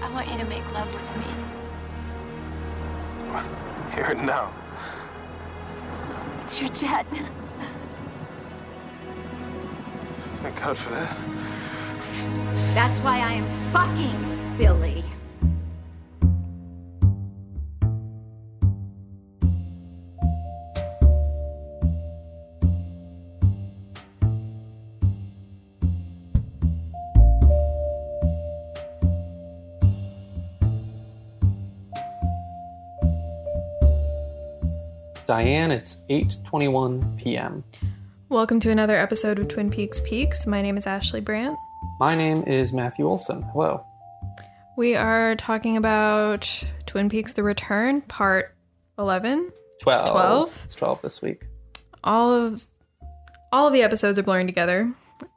I want you to make love with me. Here and now. It's your jet. Thank God for that. That's why I am fucking Billy. Diane, it's 8:21 p.m. Welcome to another episode of Twin Peaks Peaks. My name is Ashley Brandt. My name is Matthew Olson. Hello. We are talking about Twin Peaks The Return, part 11? 12. It's 12 this week. All of the episodes are blurring together.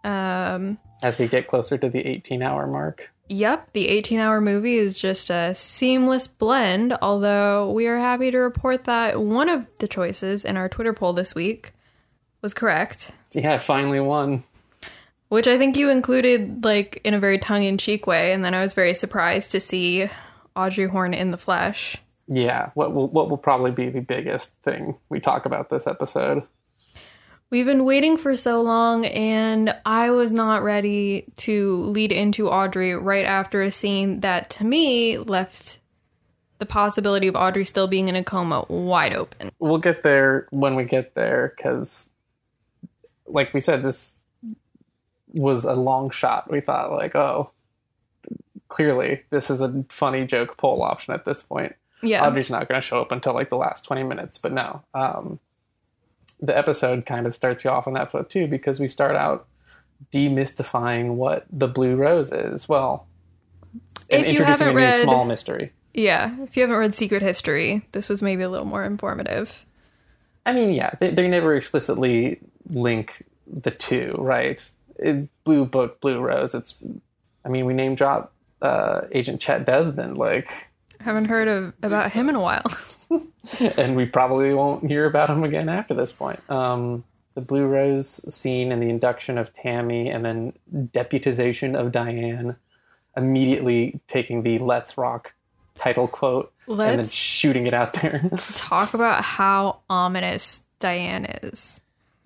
As we get closer to the 18-hour mark. Yep, the 18-hour movie is just a seamless blend, although we are happy to report that one of the choices in our Twitter poll this week was correct. Yeah, I finally won. Which I think you included, like, in a very tongue-in-cheek way, and then I was very surprised to see Audrey Horne in the flesh. Yeah, what will probably be the biggest thing we talk about this episode. We've been waiting for so long, and I was not ready to lead into Audrey right after a scene that, to me, left the possibility of Audrey still being in a coma wide open. We'll get there when we get there, because, like we said, this was a long shot. We thought, like, oh, clearly this is a funny joke poll option at this point. Yeah. Audrey's not going to show up until, like, the last 20 minutes, but no. The episode kind of starts you off on that foot, too, because we start out demystifying what the Blue Rose is. Well, and introducing a new small mystery. Yeah, if you haven't read Secret History, this was maybe a little more informative. I mean, yeah, they never explicitly link the two, right? Blue Book, Blue Rose, we name drop Agent Chet Desmond, like... Haven't heard about him in a while. And we probably won't hear about him again after this point. The Blue Rose scene and the induction of Tammy and then deputization of Diane, immediately taking the Let's Rock title quote and then shooting it out there. Talk about how ominous Diane is.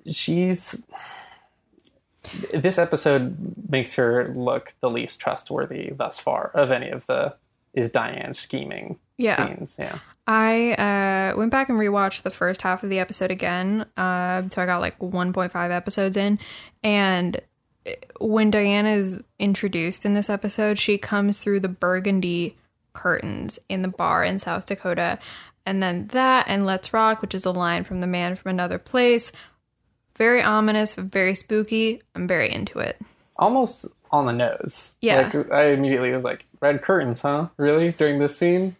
This episode makes her look the least trustworthy thus far of any of the is Diane scheming scenes. Yeah. I went back and rewatched the first half of the episode again. So I got like 1.5 episodes in. And when Diane is introduced in this episode, she comes through the burgundy curtains in the bar in South Dakota. And then that and Let's Rock, which is a line from The Man from Another Place. Very ominous, very spooky. I'm very into it. Almost on the nose. Yeah. Like, I immediately was like, red curtains, huh? Really? During this scene?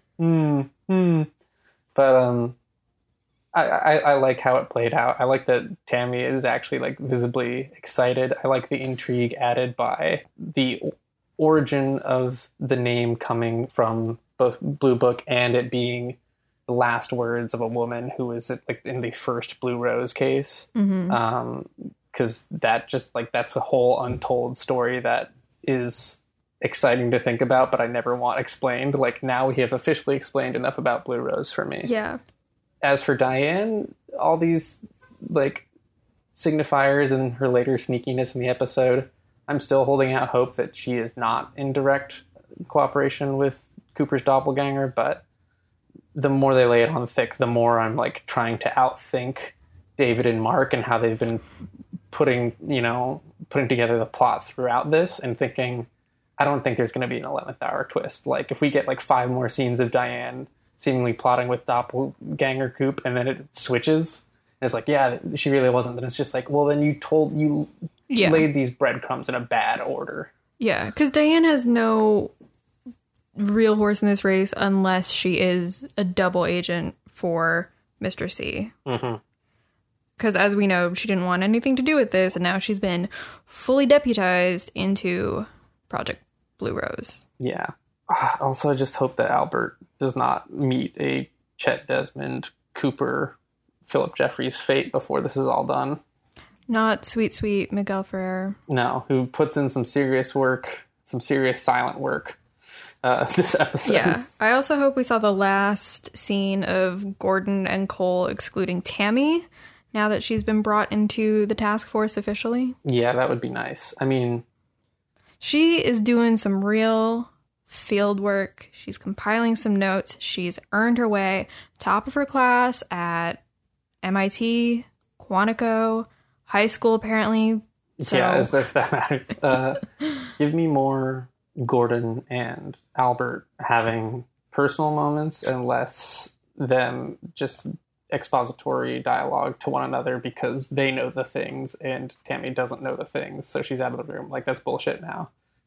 But I like how it played out. I like that Tammy is actually, like, visibly excited. I like the intrigue added by the origin of the name coming from both Blue Book and it being the last words of a woman who was, like, in the first Blue Rose case. Because that just, like, that's a whole untold story that is exciting to think about, but I never want explained. Like, now we have officially explained enough about Blue Rose for me. Yeah. As for Diane, all these, like, signifiers and her later sneakiness in the episode, I'm still holding out hope that she is not in direct cooperation with Cooper's doppelganger, but the more they lay it on thick, the more I'm, like, trying to outthink David and Mark and how they've been putting together the plot throughout this and thinking, I don't think there's going to be an 11th hour twist. Like, if we get, like, 5 more scenes of Diane seemingly plotting with doppelganger Coop and then it switches, and it's like, yeah, she really wasn't, then it's just like, well, then you laid these breadcrumbs in a bad order. Yeah, because Diane has no real horse in this race unless she is a double agent for Mr. C. Because as we know, she didn't want anything to do with this, and now she's been fully deputized into Project Blue Rose. Yeah. Also, I just hope that Albert does not meet a Chet Desmond, Cooper, Philip Jeffries fate before this is all done. Not sweet Miguel Ferrer. No, who puts in some serious work, some serious silent work this episode. Yeah. I also hope we saw the last scene of Gordon and Cole excluding Tammy now that she's been brought into the task force officially. Yeah, that would be nice. I mean, she is doing some real field work. She's compiling some notes. She's earned her way top of her class at MIT, Quantico, high school apparently. So. Yeah, as if that matters. Give me more Gordon and Albert having personal moments and less them just expository dialogue to one another because they know the things and Tammy doesn't know the things, so she's out of the room. Like, that's bullshit now.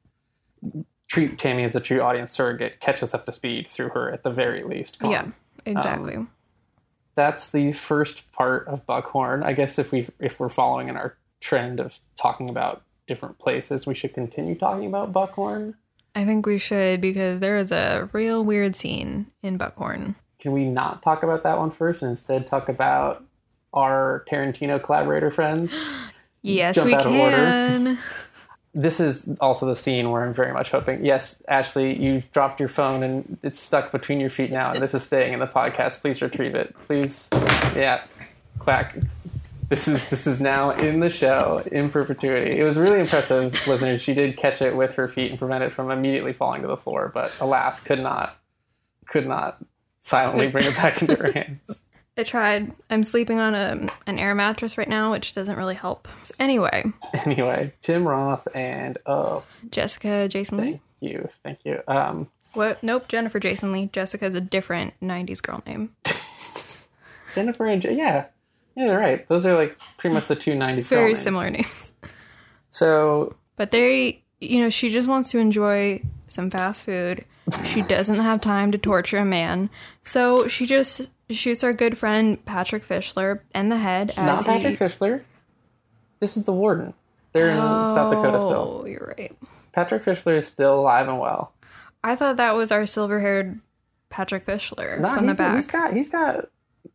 Treat Tammy as the true audience surrogate, catch us up to speed through her at the very least. Yeah, exactly. That's the first part of Buckhorn. I guess if we're following in our trend of talking about different places, we should continue talking about Buckhorn. I think we should, because there is a real weird scene in Buckhorn. Can we not talk about that one first and instead talk about our Tarantino collaborator friends? Yes, Jump we out of can. order. This is also the scene where I'm very much hoping, yes, Ashley, you dropped your phone and it's stuck between your feet now, and this is staying in the podcast. Please retrieve it. Please. Yeah. Quack. This is now in the show in perpetuity. It was really impressive, listeners. She did catch it with her feet and prevent it from immediately falling to the floor, but alas, could not silently bring it back into her hands. I tried. I'm sleeping on an air mattress right now, which doesn't really help. Anyway, Tim Roth and Jessica Jason Lee. Thank you. What? Nope, Jennifer Jason Lee. Jessica's a different 90s girl name. Jennifer and yeah, they're right. Those are like pretty much the two 90s girl names. Very similar names. So, but she just wants to enjoy some fast food. She doesn't have time to torture a man, so she just shoots our good friend Patrick Fischler in the head. Not Patrick Fischler. This is the warden. They're in South Dakota still. Oh, you're right. Patrick Fischler is still alive and well. I thought that was our silver-haired Patrick Fischler from the back. He's got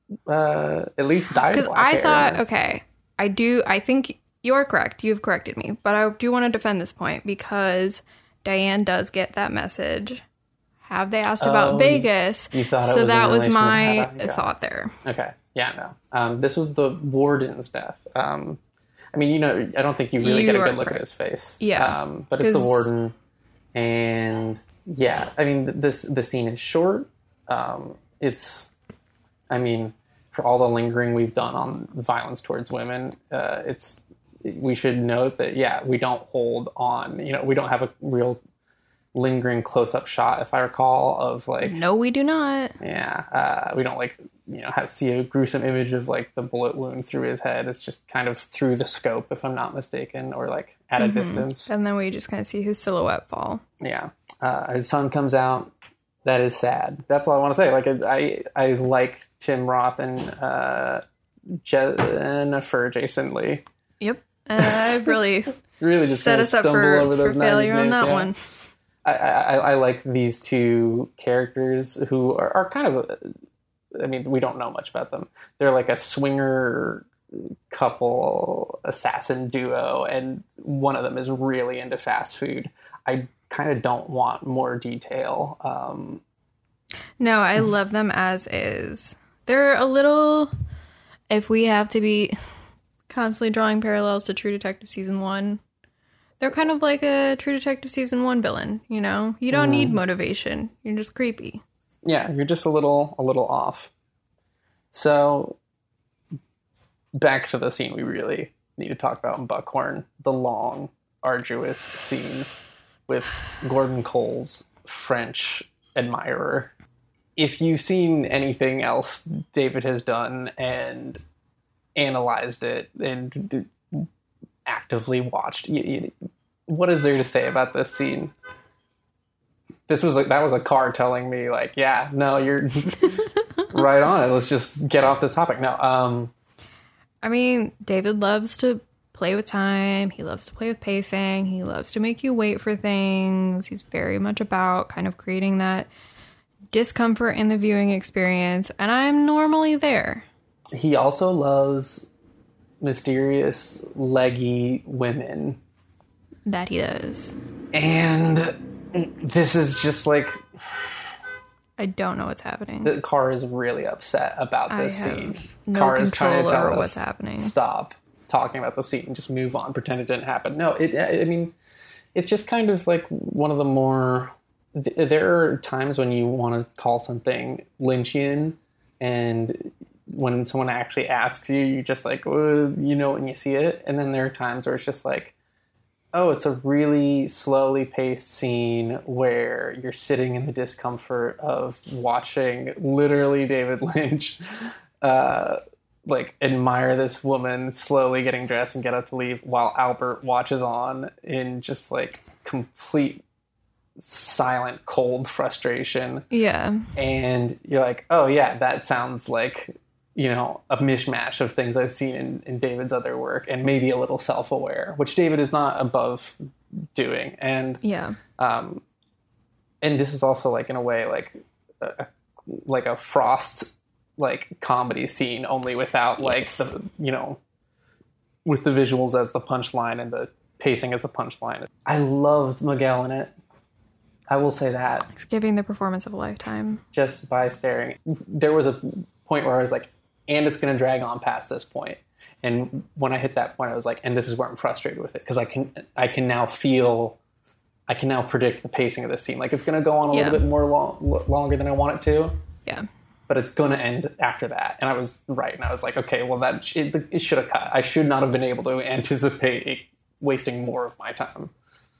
at least dyed black hair. Because I thought, okay, I think you're correct. You've corrected me. But I do want to defend this point because Diane does get that message. Have they asked about Vegas? You thought so it was that was my thought there. Okay. Yeah, no. This was the warden's death. I mean, I don't think you really get a good look at his face. Yeah. But it's the warden. And yeah, I mean, the scene is short. For all the lingering we've done on violence towards women, we should note that, yeah, we don't hold on, we don't have a real lingering close-up shot, if I recall, of like... No, we do not. Yeah. We don't see a gruesome image of like the bullet wound through his head. It's just kind of through the scope, if I'm not mistaken, or like at a distance. And then we just kind of see his silhouette fall. Yeah. His son comes out. That is sad. That's all I want to say. Like, I like Tim Roth and Jennifer Jason Lee. Yep. I really just set us up for failure on that one. I like these two characters who are kind of, we don't know much about them. They're like a swinger couple, assassin duo, and one of them is really into fast food. I kind of don't want more detail. No, I love them as is. They're a little, if we have to be constantly drawing parallels to True Detective Season 1, they're kind of like a True Detective Season 1 villain, You don't need motivation. You're just creepy. Yeah, you're just a little off. So, back to the scene we really need to talk about in Buckhorn. The long, arduous scene with Gordon Cole's French admirer. If you've seen anything else David has done and analyzed it and actively watched, what is there to say about this scene? That was a car telling me, like, yeah, no, you're right on it. Let's just get off this topic. No, David loves to play with time. He loves to play with pacing. He loves to make you wait for things. He's very much about kind of creating that discomfort in the viewing experience, and I'm normally there. He also loves mysterious, leggy women. That he does. And this is just like, I don't know what's happening. the car is really upset about this scene. No Car is trying control to tell over us, what's happening. stop talking about the scene, just move on, pretend it didn't happen. No, I mean, it's just kind of like one of the more, there are times when you want to call something Lynchian, and when someone actually asks you, you just like, oh, you know, when you see it. And then there are times where it's just like, oh, it's a really slowly paced scene where you're sitting in the discomfort of watching literally David Lynch like admire this woman slowly getting dressed and get up to leave while Albert watches on in just like complete silent, cold frustration. Yeah. And you're like, oh yeah, that sounds like, you know, a mishmash of things I've seen in David's other work, and maybe a little self-aware, which David is not above doing. And Yeah. and this is also like in a way like a Frost like comedy scene, only without like the, you know, with the visuals as the punchline and the pacing as the punchline. I loved Miguel in it. I will say that. It's giving the performance of a lifetime. Just by staring. There was a point where I was like, and it's going to drag on past this point. And when I hit that point, I was like, and this is where I'm frustrated with it, because I can now predict the pacing of this scene. Like, it's going to go on a little bit more longer than I want it to. Yeah. But it's going to end after that. And I was right. And I was like, okay, well, it should have cut. I should not have been able to anticipate it wasting more of my time.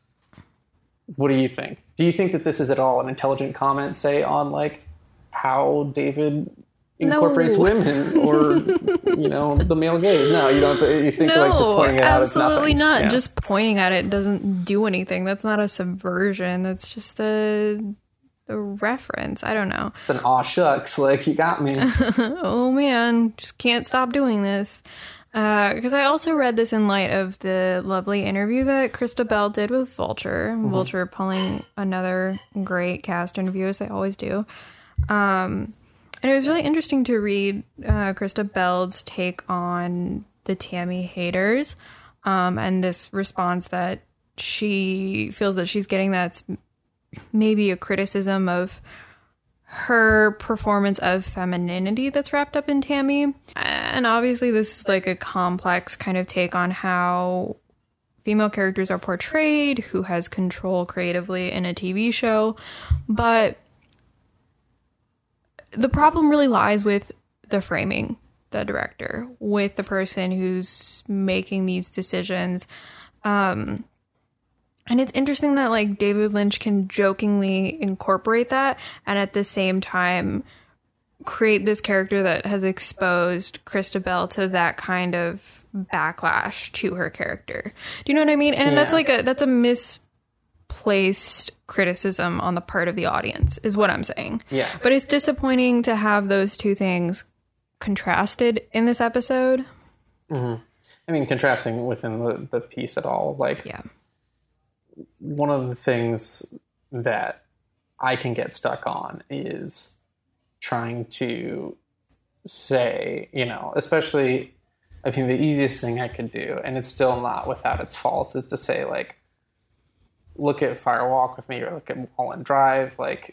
What do you think? Do you think that this is at all an intelligent comment, say, on like how David incorporates women or, you know, the male gaze? No, you don't. You think like just pointing it out is nothing? Absolutely not. Yeah. Just pointing at it doesn't do anything. That's not a subversion. That's just a reference. I don't know. It's an aw shucks, like, you got me. Oh man, just can't stop doing this. Because I also read this in light of the lovely interview that Krista Bell did with Vulture. Mm-hmm. Vulture pulling another great cast interview, as they always do. And it was really interesting to read Krista Bell's take on the Tammy haters, and this response that she feels that she's getting that's maybe a criticism of her performance of femininity that's wrapped up in Tammy. And obviously this is like a complex kind of take on how female characters are portrayed, who has control creatively in a TV show. But the problem really lies with the framing, the director, with the person who's making these decisions. And it's interesting that like David Lynch can jokingly incorporate that and at the same time create this character that has exposed Krista Bell to that kind of backlash to her character. Do you know what I mean? And that's like that's a misplaced criticism on the part of the audience, is what I'm saying. Yeah. But it's disappointing to have those two things contrasted in this episode. Mm-hmm. I mean, contrasting within the piece at all, like, yeah. One of the things that I can get stuck on is trying to say, you know, especially, I mean, the easiest thing I could do, and it's still not without its faults, is to say, like, look at Fire Walk with Me or look at Mulholland Drive. Like,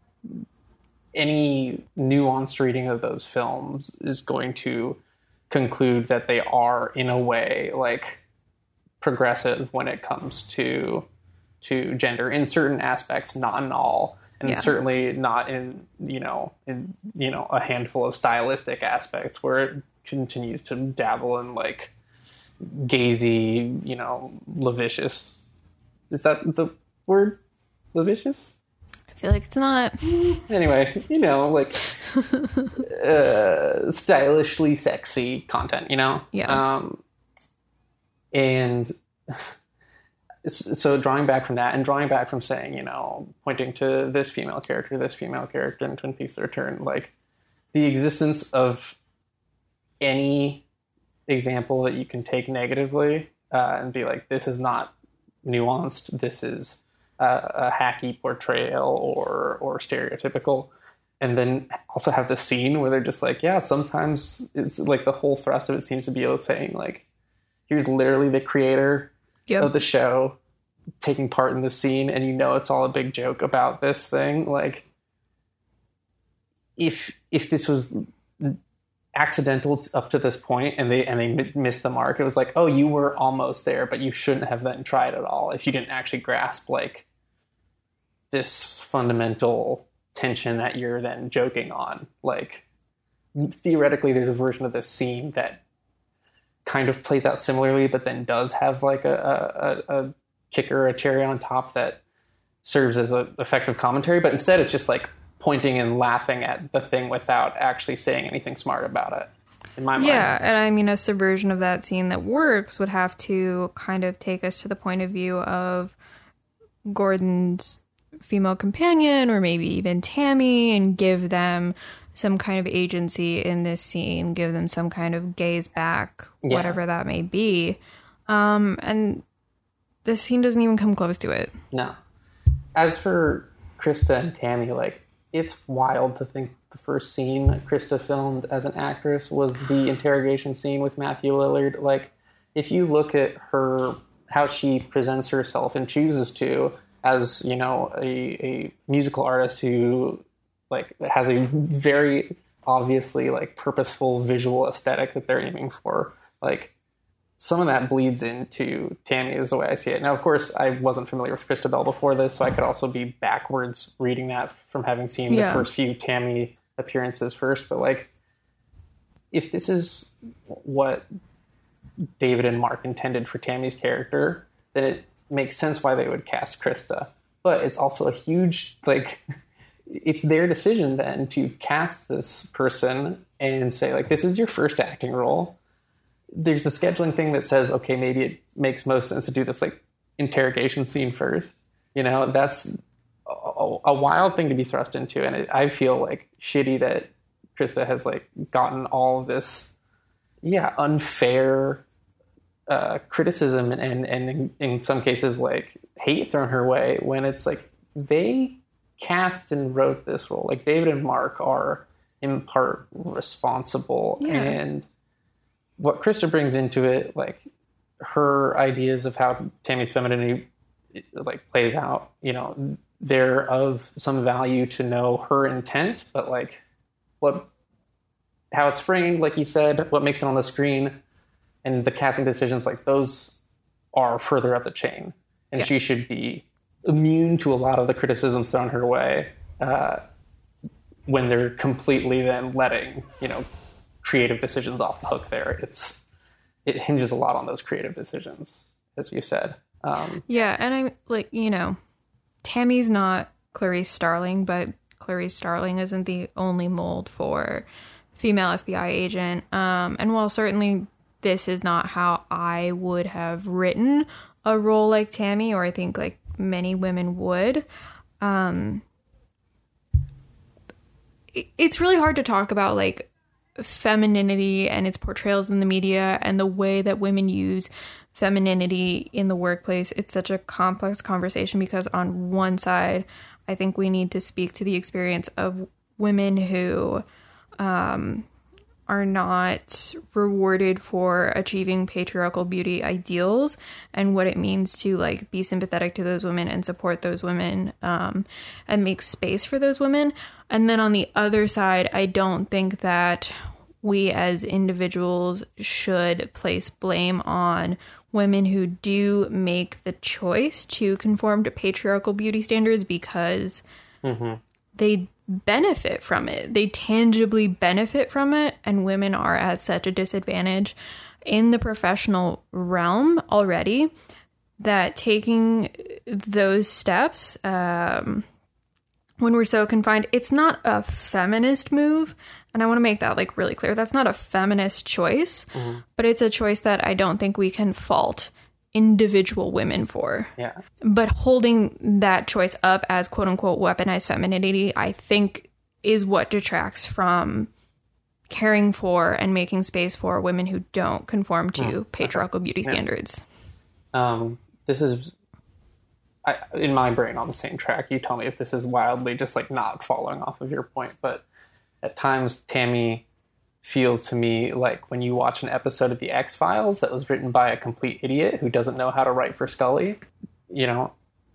any nuanced reading of those films is going to conclude that they are, in a way, like, progressive when it comes to gender in certain aspects, not in all, and certainly not in a handful of stylistic aspects where it continues to dabble in like gazy, you know, lascivious. Is that the word? Lascivious? I feel like it's not. Anyway, you know, like stylishly sexy content, you know? Yeah. And so drawing back from that and drawing back from saying, you know, pointing to this female character in Twin Peaks: The Return, like the existence of any example that you can take negatively and be like, this is not nuanced, this is a hacky portrayal or stereotypical. And then also have the scene where they're just like, yeah, sometimes it's like the whole thrust of it seems to be saying like, here's literally the creator of the show taking part in this scene and you know it's all a big joke about this thing, like if this was accidental up to this point and they missed the mark, it was like, oh, you were almost there, but you shouldn't have then tried at all if you didn't actually grasp like this fundamental tension that you're then joking on. Like theoretically there's a version of this scene that kind of plays out similarly, but then does have like a kicker, a cherry on top that serves as an effective commentary, but instead it's just like pointing and laughing at the thing without actually saying anything smart about it, in my mind. Yeah, and I mean, a subversion of that scene that works would have to kind of take us to the point of view of Gordon's female companion, or maybe even Tammy, and give them some kind of agency in this scene, give them some kind of gaze back, whatever that may be. And this scene doesn't even come close to it. No. As for Krista and Tammy, like, it's wild to think the first scene Krista filmed as an actress was the interrogation scene with Matthew Lillard. Like, if you look at her, how she presents herself and chooses to, as, you know, a musical artist who, like, has a very obviously, like, purposeful visual aesthetic that they're aiming for, like, some of that bleeds into Tammy is the way I see it. Now, of course, I wasn't familiar with Krista Bell before this, so I could also be backwards reading that from having seen the first few Tammy appearances first. But, like, if this is what David and Mark intended for Tammy's character, then it makes sense why they would cast Krista. But it's also a huge, like, it's their decision then to cast this person and say, like, this is your first acting role. There's a scheduling thing that says, okay, maybe it makes most sense to do this, like, interrogation scene first. You know, that's a wild thing to be thrust into. And I feel, like, shitty that Krista has, like, gotten all of this, unfair criticism and in some cases, like, hate thrown her way, when it's like they cast and wrote this role. Like, David and Mark are in part responsible. And what Krista brings into it, like, her ideas of how Tammy's femininity, like, plays out, you know, they're of some value to know her intent, but, like, how it's framed, like you said, what makes it on the screen, and the casting decisions, like, those are further up the chain. And she should be immune to a lot of the criticism thrown her way when they're completely then letting, you know, creative decisions off the hook there. It hinges a lot on those creative decisions, as you said. And I'm like, you know, Tammy's not Clarice Starling, but Clarice Starling isn't the only mold for female FBI agent. And while certainly this is not how I would have written a role like Tammy, or I think like many women would, it's really hard to talk about, like, femininity and its portrayals in the media and the way that women use femininity in the workplace. It's such a complex conversation because on one side, I think we need to speak to the experience of women who are not rewarded for achieving patriarchal beauty ideals and what it means to, like, be sympathetic to those women and support those women and make space for those women. And then on the other side, I don't think that we as individuals should place blame on women who do make the choice to conform to patriarchal beauty standards because they benefit from it. They tangibly benefit from it, and women are at such a disadvantage in the professional realm already that taking those steps when we're so confined, it's not a feminist move. And I want to make that, like, really clear. That's not a feminist choice, but it's a choice that I don't think we can fault individual women for. Yeah. But holding that choice up as quote unquote weaponized femininity, I think, is what detracts from caring for and making space for women who don't conform to patriarchal beauty standards. This is, in my brain, on the same track. You tell me if this is wildly just, like, not following off of your point, but at times Tammy feels to me like when you watch an episode of The X-Files that was written by a complete idiot who doesn't know how to write for Scully. you know,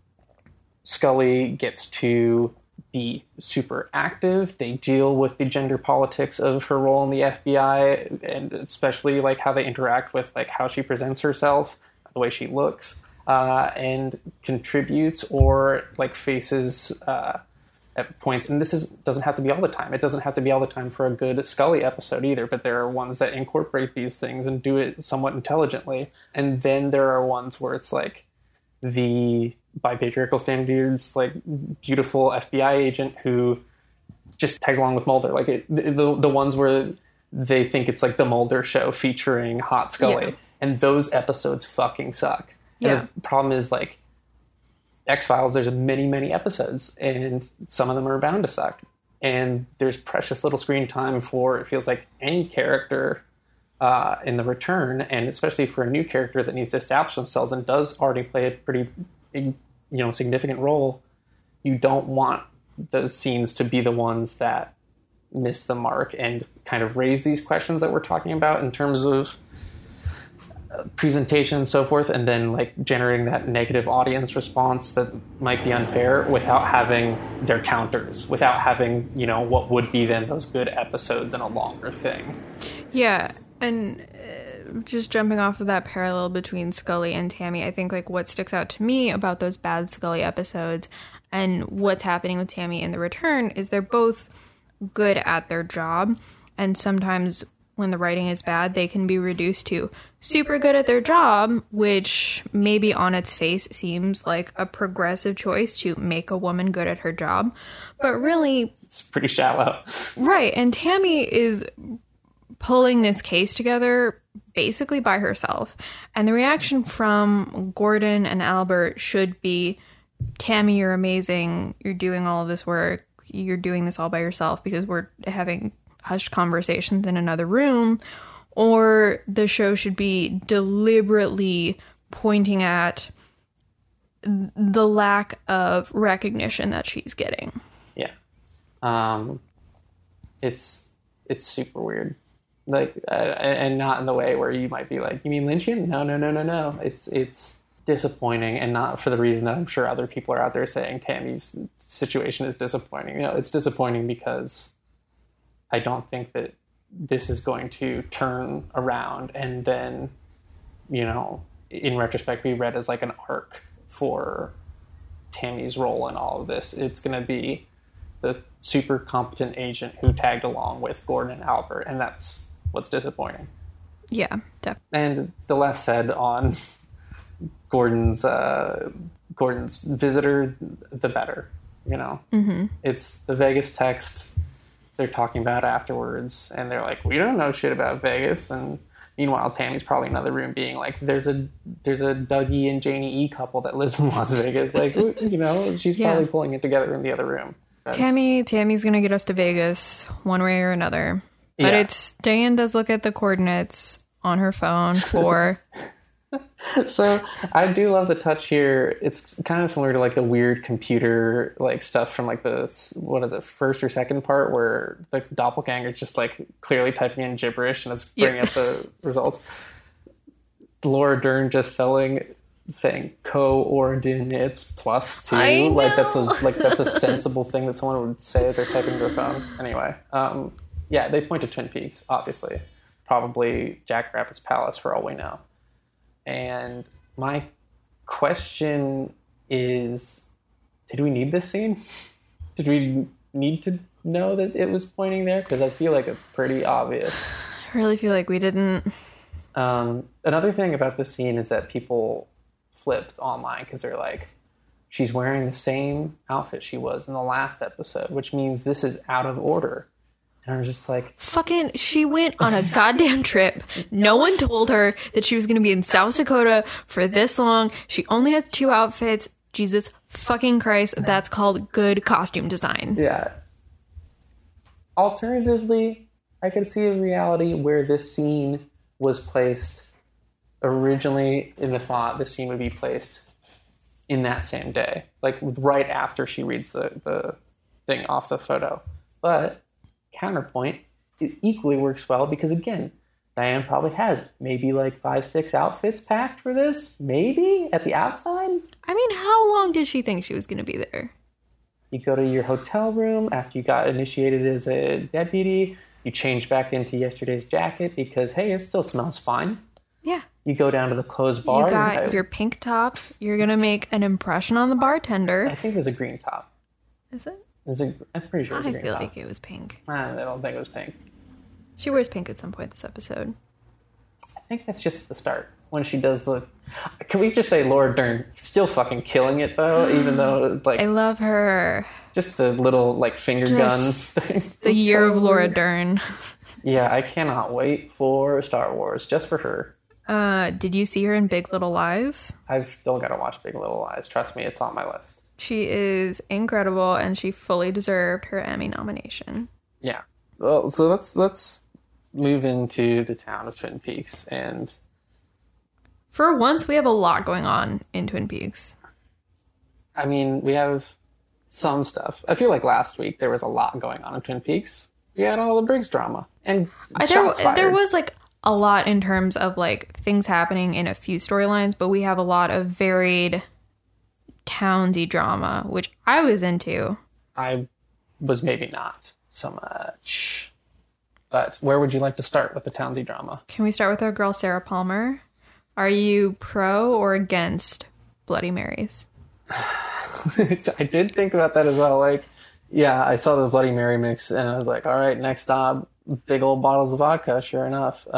Scully gets to be super active. They deal with the gender politics of her role in the FBI, and especially like how they interact with like how she presents herself, the way she looks, and contributes or like faces at points. And doesn't have to be all the time. It doesn't have to be all the time for a good Scully episode either, but there are ones that incorporate these things and do it somewhat intelligently. And then there are ones where it's like the, by patriarchal standards, like beautiful FBI agent who just tags along with Mulder. Like the ones where they think it's like the Mulder show featuring hot Scully. Yeah. And those episodes fucking suck. Yeah. And the problem is like X-Files, there's many episodes and some of them are bound to suck. And there's precious little screen time for, it feels like, any character in the return, and especially for a new character that needs to establish themselves and does already play a pretty significant role. You don't want those scenes to be the ones that miss the mark and kind of raise these questions that we're talking about in terms of presentation and so forth, and then like generating that negative audience response that might be unfair without having their counters, without having, what would be then those good episodes in a longer thing. Yeah, and just jumping off of that parallel between Scully and Tammy, I think like what sticks out to me about those bad Scully episodes and what's happening with Tammy in the return is they're both good at their job, and sometimes when the writing is bad, they can be reduced to super good at their job, which maybe on its face seems like a progressive choice to make a woman good at her job. But really, it's pretty shallow. Right. And Tammy is pulling this case together basically by herself. And the reaction from Gordon and Albert should be, Tammy, you're amazing. You're doing all of this work. You're doing this all by yourself because we're having hushed conversations in another room. Or the show should be deliberately pointing at the lack of recognition that she's getting. Yeah. It's super weird. Like, and not in the way where you might be like, you mean Lynchian? No. It's disappointing, and not for the reason that I'm sure other people are out there saying Tammy's situation is disappointing. It's disappointing because I don't think that this is going to turn around and then, in retrospect, be read as like an arc for Tammy's role in all of this. It's going to be the super competent agent who tagged along with Gordon and Albert, and that's what's disappointing. Yeah, definitely. And the less said on Gordon's visitor, the better. Mm-hmm. It's the Vegas text they're talking about afterwards, and they're like, we don't know shit about Vegas. And meanwhile, Tammy's probably in another room being like, there's a Dougie and Janie E couple that lives in Las Vegas. Like, she's probably pulling it together in the other room. Tammy's gonna get us to Vegas one way or another. But Diane does look at the coordinates on her phone for So I do love the touch here. It's kind of similar to like the weird computer like stuff from like the, first or second part where the doppelganger is just like clearly typing in gibberish and it's bringing up the results. Laura Dern just saying coordinates +2. Like that's a sensible thing that someone would say as they're typing to their phone. Anyway, they point to Twin Peaks, obviously. Probably Jackrabbit's Palace for all we know. And my question is, did we need this scene? Did we need to know that it was pointing there? Because I feel like it's pretty obvious. I really feel like we didn't. Another thing about this scene is that people flipped online because they're like, she's wearing the same outfit she was in the last episode, which means this is out of order. And I was just like... Fucking, she went on a goddamn trip. No one told her that she was going to be in South Dakota for this long. She only has 2 outfits. Jesus fucking Christ. That's called good costume design. Yeah. Alternatively, I could see a reality where this scene was placed originally in the thought this scene would be placed in that same day. Like right after she reads the thing off the photo. But... counterpoint, it equally works well because, again, Diane probably has maybe like 5-6 outfits packed for this. Maybe at the outside. I mean, how long did she think she was going to be there? You go to your hotel room after you got initiated as a deputy. You change back into yesterday's jacket because, hey, it still smells fine. Yeah. You go down to the closed bar. You got your pink top. You're going to make an impression on the bartender. I think it was a green top. Is it? I'm pretty sure it was a green I feel top. like it was pink. I don't think it was pink. She wears pink at some point this episode. I think that's just the start. When she does the... Can we just say Laura Dern still fucking killing it, though? Even though, like... I love her. Just the little, like, finger gun thing. The year of Laura Dern. Yeah, I cannot wait for Star Wars, just for her. Did you see her in Big Little Lies? I've still got to watch Big Little Lies. Trust me, it's on my list. She is incredible, and she fully deserved her Emmy nomination. Yeah. Well, so let's move into the town of Twin Peaks, and... For once, we have a lot going on in Twin Peaks. I mean, we have some stuff. I feel like last week there was a lot going on in Twin Peaks. We had all the Briggs drama and shots fired. There was like a lot in terms of like things happening in a few storylines, but we have a lot of varied townsy drama, which I was into. I was maybe not so much. But where would you like to start with the townsy drama? Can we start with our girl Sarah Palmer? Are you pro or against Bloody Marys? I did think about that as well. Like, yeah, I saw the Bloody Mary mix and I was like, all right, next stop, big old bottles of vodka, sure enough.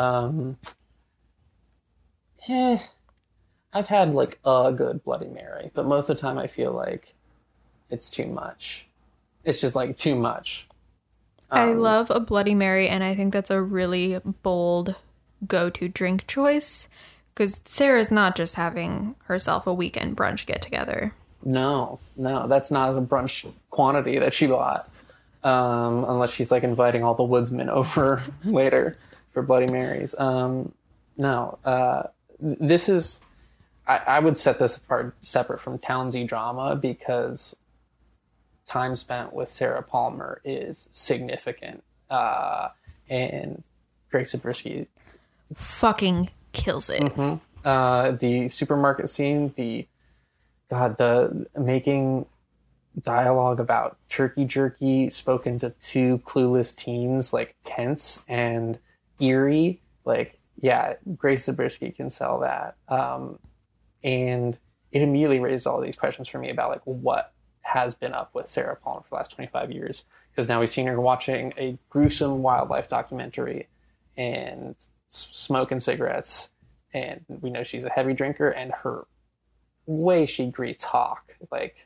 I've had like a good Bloody Mary, but most of the time I feel like it's too much. It's just like too much. I love a Bloody Mary, and I think that's a really bold go-to drink choice. Because Sarah's not just having herself a weekend brunch get-together. No, that's not the brunch quantity that she bought. Unless she's, like, inviting all the woodsmen over later for Bloody Marys. This is... I would set this apart separate from townsy drama because time spent with Sarah Palmer is significant. And Grace Zabriskie... fucking kills it. Mm-hmm. The supermarket scene, the making dialogue about turkey jerky spoken to two clueless teens, like tense and eerie. Like, yeah, Grace Zabriskie can sell that. And it immediately raised all these questions for me about like what has been up with Sarah Palmer for the last 25 years. Because now we've seen her watching a gruesome wildlife documentary and smoking cigarettes, and we know she's a heavy drinker, and her way she greets Hawk, like...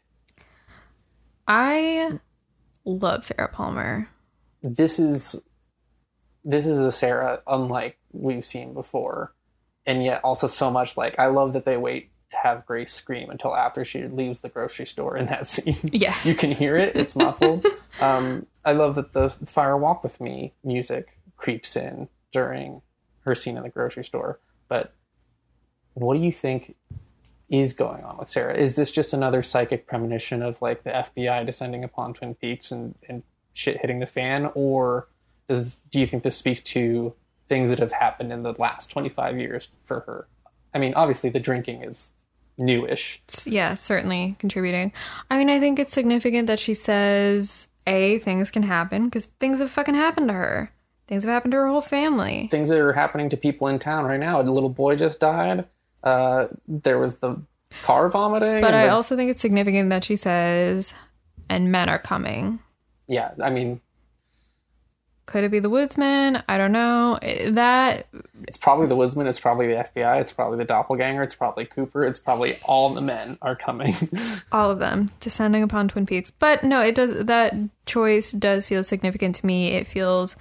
I love Sarah Palmer. This is a Sarah unlike we've seen before, and yet also so much like... I love that they wait to have Grace scream until after she leaves the grocery store in that scene. Yes. You can hear it, it's muffled. I love that the Fire Walk With Me music creeps in during her scene in the grocery store. But what do you think is going on with Sarah? Is this just another psychic premonition of like the FBI descending upon Twin Peaks and shit hitting the fan? Or do you think this speaks to things that have happened in the last 25 years for her? I mean, obviously the drinking is newish. Yeah, certainly contributing. I mean, I think it's significant that she says, things can happen, because things have fucking happened to her. Things have happened to her whole family. Things that are happening to people in town right now. A little boy just died. There was the car vomiting. But I also think it's significant that she says, and men are coming. Yeah, I mean... Could it be the woodsman? I don't know. It's probably the woodsman. It's probably the FBI. It's probably the doppelganger. It's probably Cooper. It's probably all the men are coming. All of them descending upon Twin Peaks. But no, it does. That choice does feel significant to me. It feels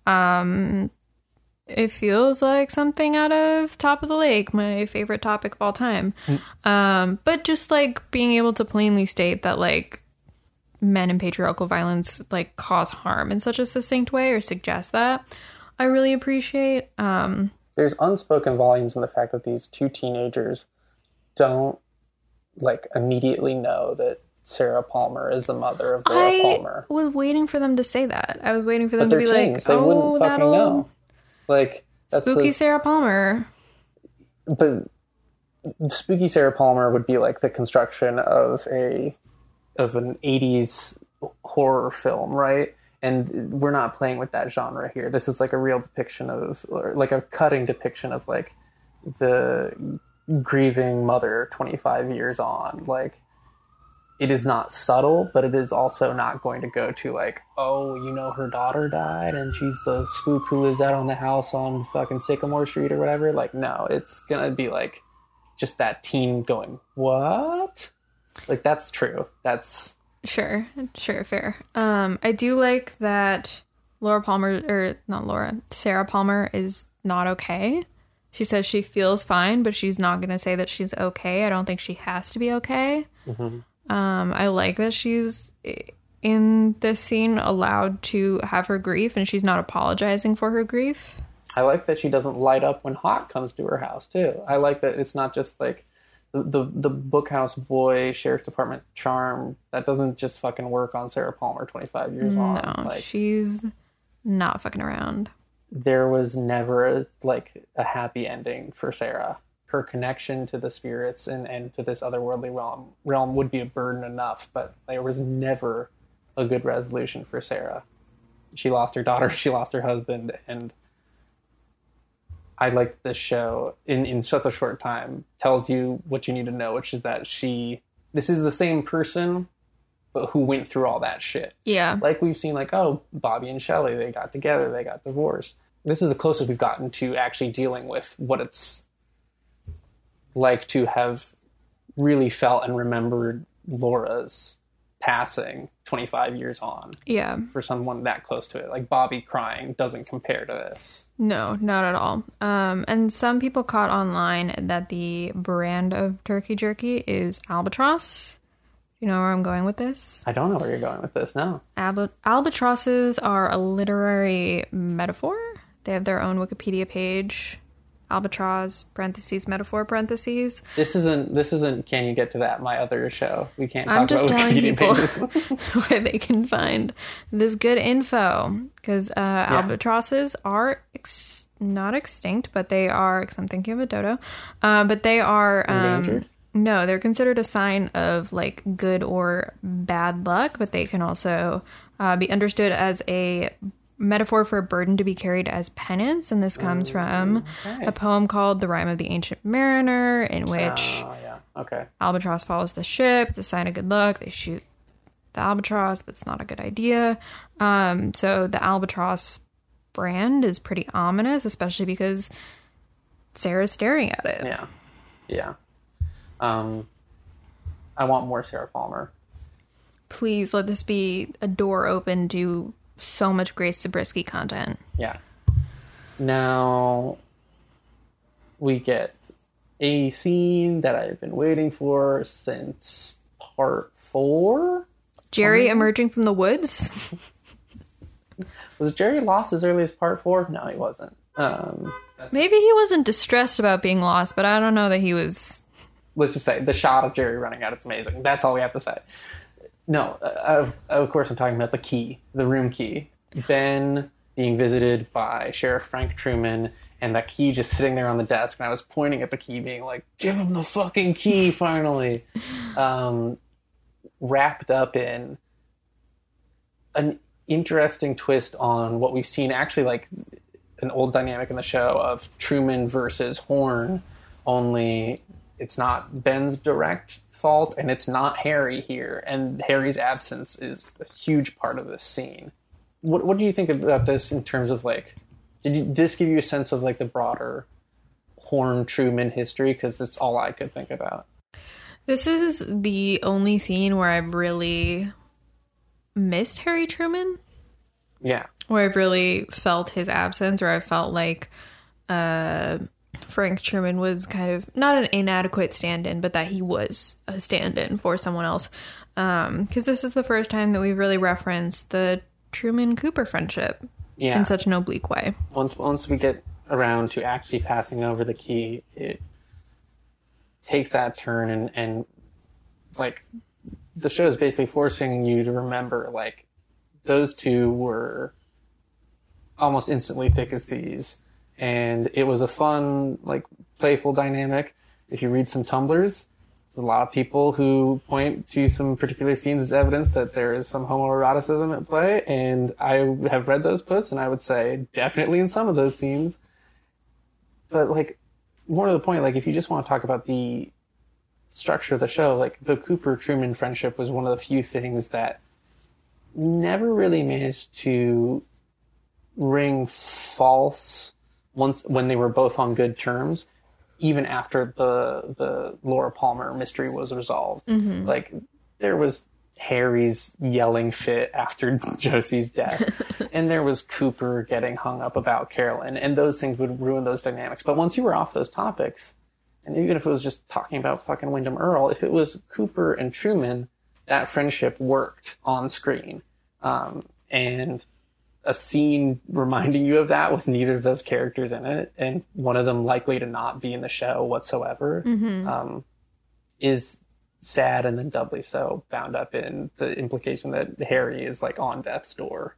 like something out of Top of the Lake, my favorite topic of all time. But just like being able to plainly state that like men and patriarchal violence like cause harm in such a succinct way, or suggest that, I really appreciate. There's unspoken volumes in the fact that these two teenagers don't like immediately know that Sarah Palmer is the mother of Laura Palmer. I was waiting for them to say that. I was waiting for them but to be teens. like, they wouldn't fucking know. Like, Spooky Sarah Palmer. But Spooky Sarah Palmer would be like the construction of an 80s horror film, right? And we're not playing with that genre here. This is like a real depiction of, or like a cutting depiction of like the grieving mother 25 years on. Like, it is not subtle, but it is also not going to go to like, oh, you know, her daughter died and she's the spook who lives out on the house on fucking Sycamore Street or whatever. Like, no, it's gonna be like just that teen going, what? Like, that's true. That's Sure, fair. I do like that Sarah Palmer is not okay. She says she feels fine, but she's not going to say that she's okay. I don't think she has to be okay. Mm-hmm. I like that she's in this scene allowed to have her grief, and she's not apologizing for her grief. I like that she doesn't light up when Hawk comes to her house, too. I like that it's not just like the Bookhouse boy, Sheriff's Department charm. That doesn't just fucking work on Sarah Palmer 25 years on. No, like, she's not fucking around. There was never a happy ending for Sarah. Her connection to the spirits and to this otherworldly realm would be a burden enough, but there was never a good resolution for Sarah. She lost her daughter, she lost her husband, and I like this show in such a short time tells you what you need to know, which is that this is the same person, but who went through all that shit. Yeah. Like we've seen, like, oh, Bobby and Shelley, they got together, they got divorced. This is the closest we've gotten to actually dealing with what it's like to have really felt and remembered Laura's passing 25 years on. Yeah. For someone that close to it. Like, Bobby crying doesn't compare to this. No, not at all. And some people caught online that the brand of turkey jerky is Albatross. You know where I'm going with this? I don't know where you're going with this, no. Albatrosses are a literary metaphor. They have their own Wikipedia page. Albatross, parentheses, metaphor, parentheses. This isn't Can You Get to That, my other show. We can't talk I'm just about telling Wikipedia people pages. where they can find this good info. Because albatrosses are not extinct, but they are, because I'm thinking of a dodo, but they are... endangered? No, they're considered a sign of like good or bad luck, but they can also be understood as a metaphor for a burden to be carried as penance, and this comes from a poem called The Rime of the Ancient Mariner, in which albatross follows the ship. It's a sign of good luck. They shoot the albatross. That's not a good idea. So the albatross brand is pretty ominous, especially because Sarah's staring at it. Yeah. I want more Sarah Palmer. Please let this be a door open to so much Grace Zabriskie content. Yeah. Now we get a scene that I've been waiting for since part 4. Jerry emerging from the woods. Was Jerry lost as early as part 4? No, he wasn't. Maybe he wasn't distressed about being lost, but I don't know that he was. Let's just say the shot of Jerry running out, it's amazing. That's all we have to say. No, of course I'm talking about the key, the room key. Ben being visited by Sheriff Frank Truman, and that key just sitting there on the desk, and I was pointing at the key being like, give him the fucking key, finally. Wrapped up in an interesting twist on what we've seen, actually like an old dynamic in the show of Truman versus Horn, only it's not Ben's direct fault, and it's not Harry here, and Harry's absence is a huge part of this scene. What do you think about this in terms of, like, did this give you a sense of, like, the broader Horn-Truman history? Because that's all I could think about. This is the only scene where I've really missed Harry Truman. Yeah. Where I've really felt his absence, or I felt like Frank Truman was kind of not an inadequate stand-in, but that he was a stand-in for someone else. Because this is the first time that we've really referenced the Truman-Cooper friendship in such an oblique way. Once we get around to actually passing over the key, it takes that turn and like the show is basically forcing you to remember, like, those two were almost instantly thick as thieves, and it was a fun, like, playful dynamic. If you read some Tumblrs, there's a lot of people who point to some particular scenes as evidence that there is some homoeroticism at play, and I have read those posts, and I would say definitely in some of those scenes. But, like, more to the point, like, if you just want to talk about the structure of the show, like, the Cooper-Truman friendship was one of the few things that never really managed to ring false when they were both on good terms, even after the Laura Palmer mystery was resolved. Mm-hmm. Like, there was Harry's yelling fit after Josie's death, and there was Cooper getting hung up about Carolyn, and those things would ruin those dynamics. But once you were off those topics, and even if it was just talking about fucking Wyndham Earl, if it was Cooper and Truman, that friendship worked on screen. And a scene reminding you of that with neither of those characters in it, and one of them likely to not be in the show whatsoever, is sad, and then doubly so bound up in the implication that Harry is, like, on death's door.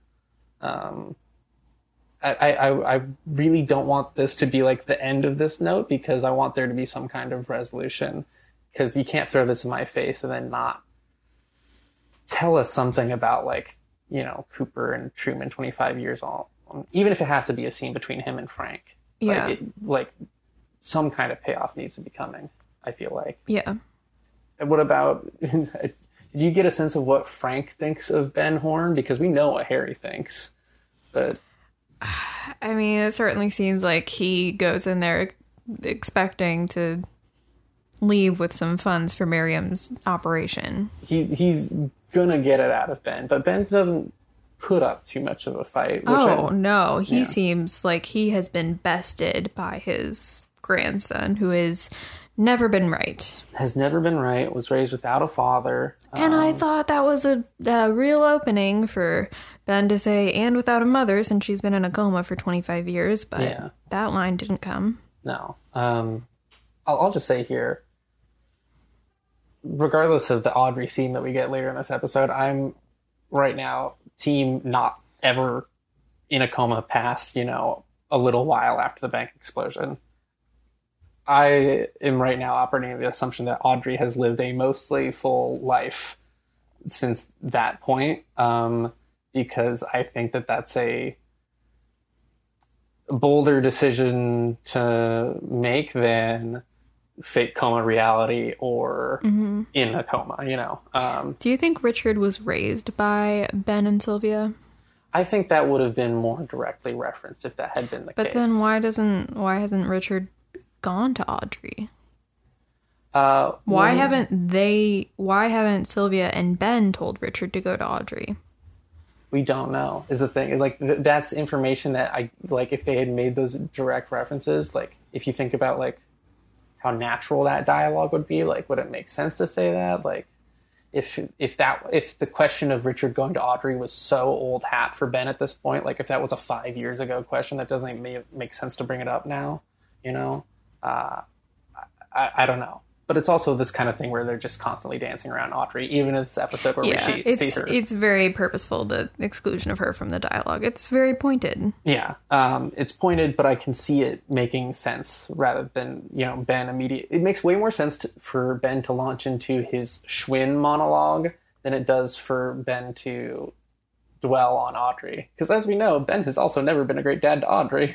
I really don't want this to be, like, the end of this note, because I want there to be some kind of resolution, because you can't throw this in my face and then not tell us something about, like, you know, Cooper and Truman 25 years on, even if it has to be a scene between him and Frank. Yeah. Like some kind of payoff needs to be coming, I feel like. Yeah. And what about, did you get a sense of what Frank thinks of Ben Horne? Because we know what Harry thinks, but... I mean, it certainly seems like he goes in there expecting to leave with some funds for Miriam's operation. He's gonna get it out of Ben, but Ben doesn't put up too much of a fight. No. He seems like he has been bested by his grandson, who has never been right. Has never been right, was raised without a father. And I thought that was a real opening for Ben to say, and without a mother, since she's been in a coma for 25 years, but that line didn't come. No. I'll just say here, regardless of the Audrey scene that we get later in this episode, I'm right now team not ever in a coma past, you know, a little while after the bank explosion. I am right now operating on the assumption that Audrey has lived a mostly full life since that point, because I think that that's a bolder decision to make than fake coma reality or in a coma, you know. Do you think Richard was raised by Ben and Sylvia? I think that would have been more directly referenced if that had been the case. But then why hasn't Richard gone to Audrey? Why haven't Sylvia and Ben told Richard to go to Audrey? We don't know, is the thing. Like, that's information that I, like, if they had made those direct references, like, if you think about, like, how natural that dialogue would be, like, would it make sense to say that? Like, if the question of Richard going to Audrey was so old hat for Ben at this point, like, if that was a 5 years ago question, that doesn't even make sense to bring it up now, you know? I don't know. But it's also this kind of thing where they're just constantly dancing around Audrey, even in this episode where we see her. It's very purposeful, the exclusion of her from the dialogue. It's very pointed. Yeah, it's pointed, but I can see it making sense rather than, you know, Ben immediately. It makes way more sense for Ben to launch into his Schwinn monologue than it does for Ben to dwell on Audrey. Because as we know, Ben has also never been a great dad to Audrey.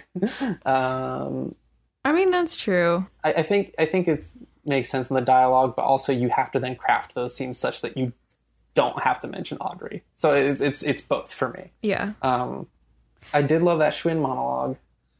I mean, that's true. I think it makes sense in the dialogue, but also you have to then craft those scenes such that you don't have to mention Audrey. So it's both for me. Yeah. I did love that Schwinn monologue.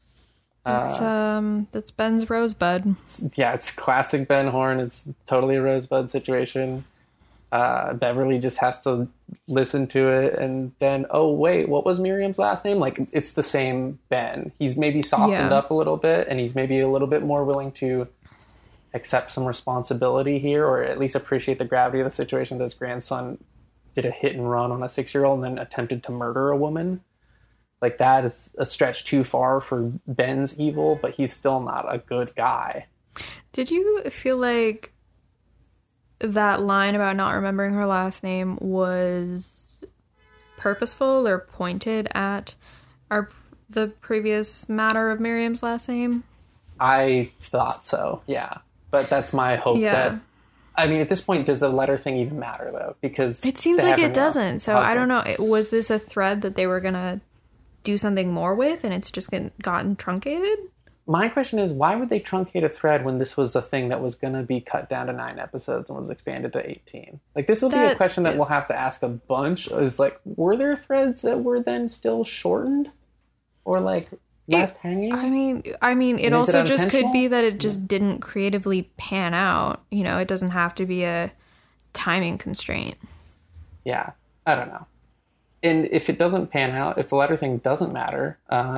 That's Ben's Rosebud. It's classic Ben Horne. It's totally a Rosebud situation. Beverly just has to listen to it and then, oh wait, what was Miriam's last name? Like, it's the same Ben. He's maybe softened up a little bit, and he's maybe a little bit more willing to accept some responsibility here, or at least appreciate the gravity of the situation that his grandson did a hit and run on a 6-year-old and then attempted to murder a woman. Like, that is a stretch too far for Ben's evil, but he's still not a good guy. Did you feel like that line about not remembering her last name was purposeful or pointed at our the previous matter of Miriam's last name? I thought so, yeah. But that's my hope that... I mean, at this point, does the letter thing even matter, though? Because it seems like it doesn't. So I don't know. Was this a thread that they were going to do something more with, and it's just gotten truncated? My question is, why would they truncate a thread when this was a thing that was going to be cut down to 9 episodes and was expanded to 18? Like, this will be a question that we'll have to ask a bunch. Is like, were there threads that were then still shortened? Or, like, left hanging? I mean, it also just could be that it just didn't creatively pan out. You know, it doesn't have to be a timing constraint. Yeah, I don't know. And if it doesn't pan out, if the letter thing doesn't matter,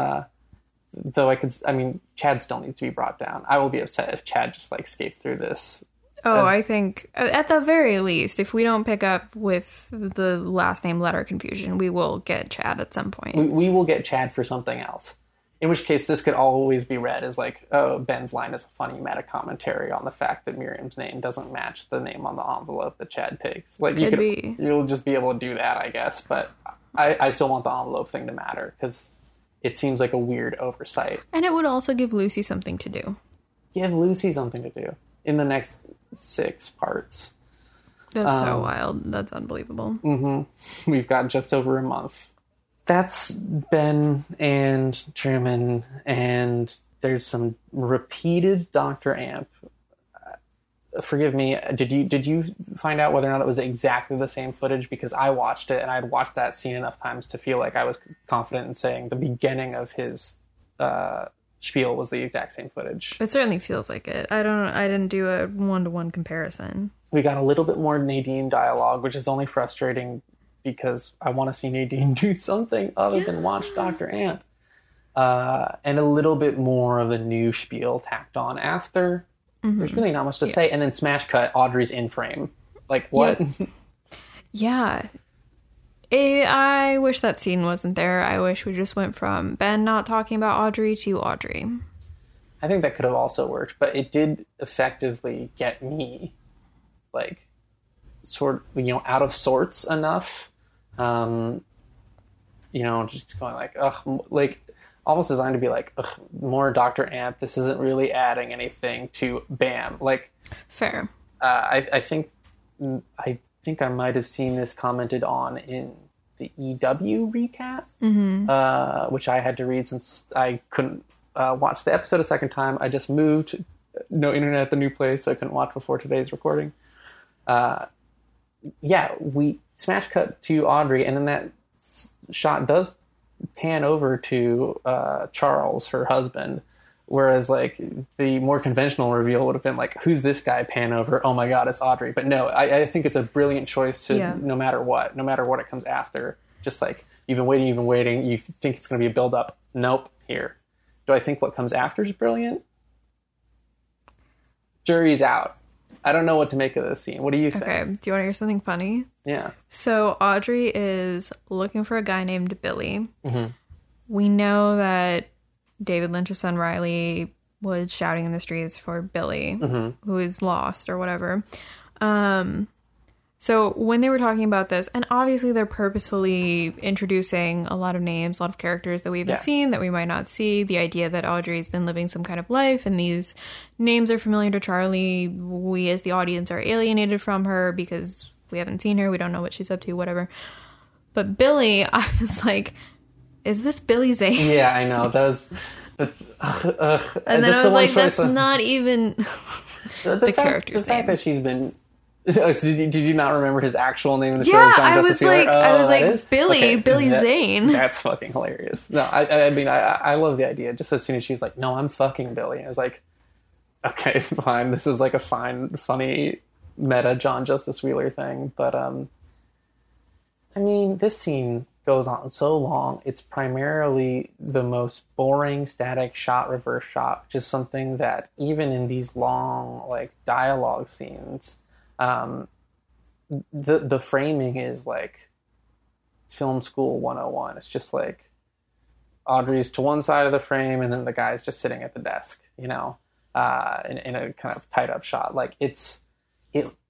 though Chad still needs to be brought down. I will be upset if Chad just, like, skates through this. I think, at the very least, if we don't pick up with the last name letter confusion, we will get Chad at some point. We will get Chad for something else. In which case, this could always be read as, like, oh, Ben's line is a funny meta-commentary on the fact that Miriam's name doesn't match the name on the envelope that Chad takes. Like, you'll just be able to do that, I guess. But I still want the envelope thing to matter, because it seems like a weird oversight. And it would also give Lucy something to do. Give Lucy something to do in the next 6 parts. That's so wild. That's unbelievable. Mm-hmm. We've got just over a month. That's Ben and Truman, and there's some repeated Dr. Amp. Forgive me, did you find out whether or not it was exactly the same footage? Because I watched it, and I'd watched that scene enough times to feel like I was confident in saying the beginning of his spiel was the exact same footage. It certainly feels like it. I didn't do a one-to-one comparison. We got a little bit more Nadine dialogue, which is only frustrating because I want to see Nadine do something other than watch Dr. Amp. And a little bit more of a new spiel tacked on after. Mm-hmm. There's really not much to say. And then smash cut, Audrey's in frame. Like, what? Yeah. I wish that scene wasn't there. I wish we just went from Ben not talking about Audrey to Audrey. I think that could have also worked, but it did effectively get me, like, out of sorts enough. Just going like, ugh, like, almost designed to be like, ugh, more Dr. Amp. This isn't really adding anything to Bam. Like, fair. I think I might have seen this commented on in the EW recap, which I had to read since I couldn't watch the episode a second time. I just moved, no internet at the new place, so I couldn't watch before today's recording. We smash cut to Audrey, and then that shot does pan over to Charles, her husband, whereas, like, the more conventional reveal would have been like, who's this guy? Pan over, oh my god, it's Audrey. But no, I think it's a brilliant choice to no matter what it comes after, just like, you've been waiting, you think it's going to be a build-up, nope, here. Do I think what comes after is brilliant? Jury's out. I don't know what to make of this scene. What do you think? Okay, do you want to hear something funny? Yeah. So Audrey is looking for a guy named Billy. Mm-hmm. We know that David Lynch's son Riley was shouting in the streets for Billy, who is lost or whatever. So when they were talking about this, and obviously they're purposefully introducing a lot of names, a lot of characters that we haven't seen, that we might not see. The idea that Audrey's been living some kind of life, and these names are familiar to Charlie. We as the audience are alienated from her because we haven't seen her. We don't know what she's up to, whatever. But Billy, I was like, is this Billy Zane? Yeah, I know. That was... and then I was like, that's not even the character's the fact name. that she's been... So did you not remember his actual name in the show? Yeah, I was like, Billy, okay. Billy Zane. That's fucking hilarious. No, I mean, I love the idea. Just as soon as she was like, no, I'm fucking Billy. I was like, okay, fine. This is like a fine, funny, meta John Justice Wheeler thing. But, I mean, this scene goes on so long. It's primarily the most boring static shot, reverse shot, which is something that even in these long, like, dialogue scenes... the framing is like film school 101. It's just like Audrey's to one side of the frame and then the guy's just sitting at the desk, in a kind of tied up shot. Like it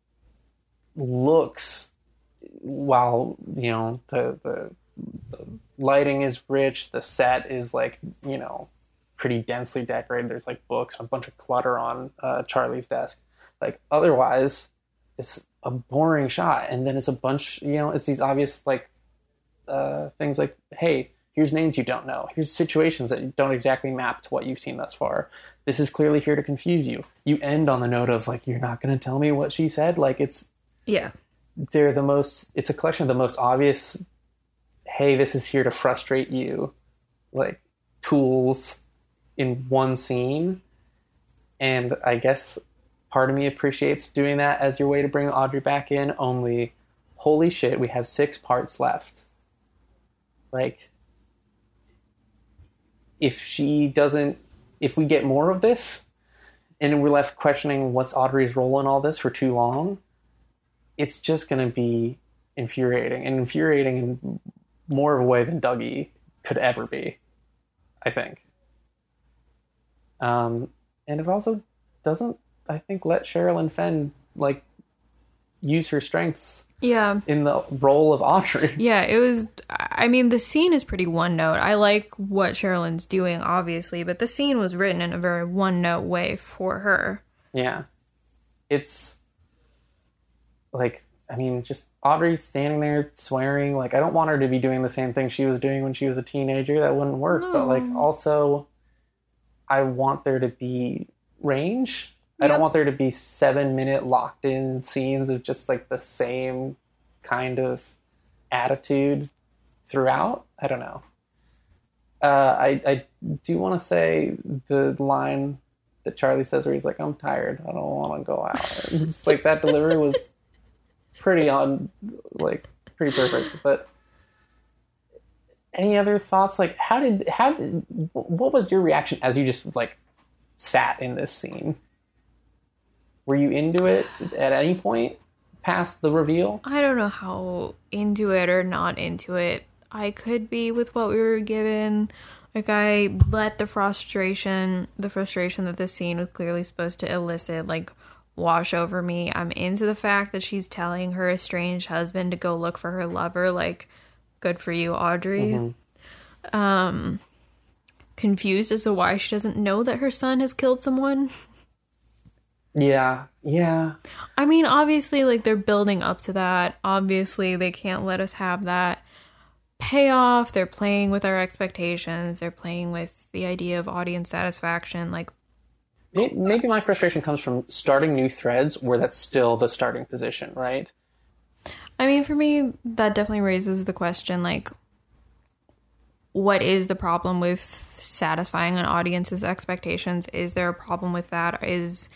looks, while the lighting is rich. The set is like, you know, pretty densely decorated. There's like books and a bunch of clutter on Charlie's desk. Like otherwise, it's a boring shot. And then it's a bunch, you know, it's these obvious like things like, hey, here's names you don't know. Here's situations that don't exactly map to what you've seen thus far. This is clearly here to confuse you. You end on the note of like, you're not going to tell me what she said. Like it's a collection of the most obvious, hey, this is here to frustrate you, like tools in one scene. And I guess part of me appreciates doing that as your way to bring Audrey back in, only holy shit, we have 6 parts left. Like, if we get more of this and we're left questioning what's Audrey's role in all this for too long, it's just going to be infuriating in more of a way than Dougie could ever be, I think. And it also doesn't, I think, let Sherilyn Fenn, like, use her strengths in the role of Audrey. Yeah, it was, I mean, the scene is pretty one note. I like what Sherilyn's doing, obviously, but the scene was written in a very one note way for her. Yeah. It's, like, I mean, just Audrey standing there swearing. Like, I don't want her to be doing the same thing she was doing when she was a teenager. That wouldn't work. No. But, like, also, I want there to be range. I don't want there to be 7-minute locked-in scenes of just, like, the same kind of attitude throughout. I don't know. I do want to say the line that Charlie says where he's like, I'm tired. I don't want to go out. It's like that delivery was pretty pretty perfect. But any other thoughts? Like, what was your reaction as you just, like, sat in this scene? Were you into it at any point past the reveal? I don't know how into it or not into it I could be with what we were given. Like, I let the frustration that this scene was clearly supposed to elicit, like, wash over me. I'm into the fact that she's telling her estranged husband to go look for her lover. Like, good for you, Audrey. Mm-hmm. Confused as to why she doesn't know that her son has killed someone. Yeah. I mean, obviously, like, they're building up to that. Obviously, they can't let us have that payoff. They're playing with our expectations. They're playing with the idea of audience satisfaction. Like, maybe my frustration comes from starting new threads where that's still the starting position, right? I mean, for me, that definitely raises the question, like, what is the problem with satisfying an audience's expectations? Is there a problem with that? Is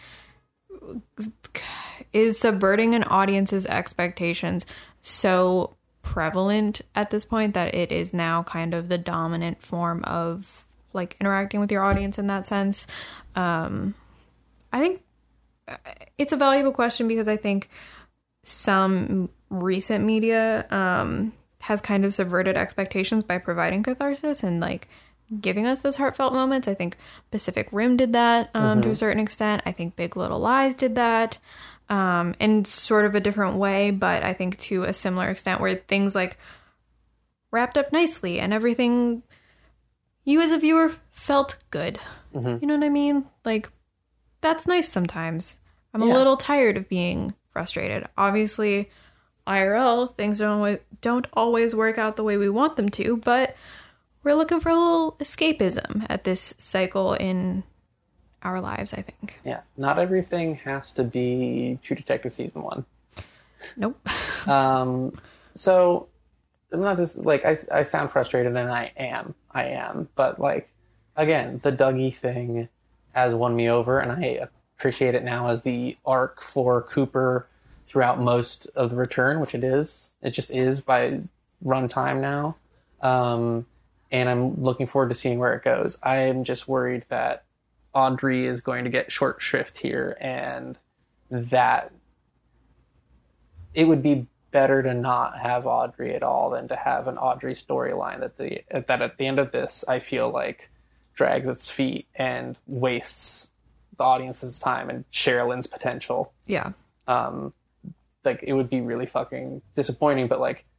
subverting an audience's expectations so prevalent at this point that it is now kind of the dominant form of, like, interacting with your audience in that sense? I think it's a valuable question because I think some recent media has kind of subverted expectations by providing catharsis and, like, giving us those heartfelt moments. I think Pacific Rim did that to a certain extent. I think Big Little Lies did that in sort of a different way, but I think to a similar extent where things, like, wrapped up nicely and everything, you as a viewer felt good. Mm-hmm. You know what I mean? Like, that's nice sometimes. I'm a little tired of being frustrated. Obviously, IRL, things don't always work out the way we want them to, but we're looking for a little escapism at this cycle in our lives, I think. Yeah, not everything has to be True Detective Season 1. Nope. So, I'm not just, like, I sound frustrated, and I am. But, like, again, the Dougie thing has won me over, and I appreciate it now as the arc for Cooper throughout most of the return, which it is. It just is by runtime now. And I'm looking forward to seeing where it goes. I'm just worried that Audrey is going to get short shrift here, and that it would be better to not have Audrey at all than to have an Audrey storyline that at the end of this, I feel like drags its feet and wastes the audience's time and Sherilyn's potential. Yeah. Like, it would be really fucking disappointing, but, like,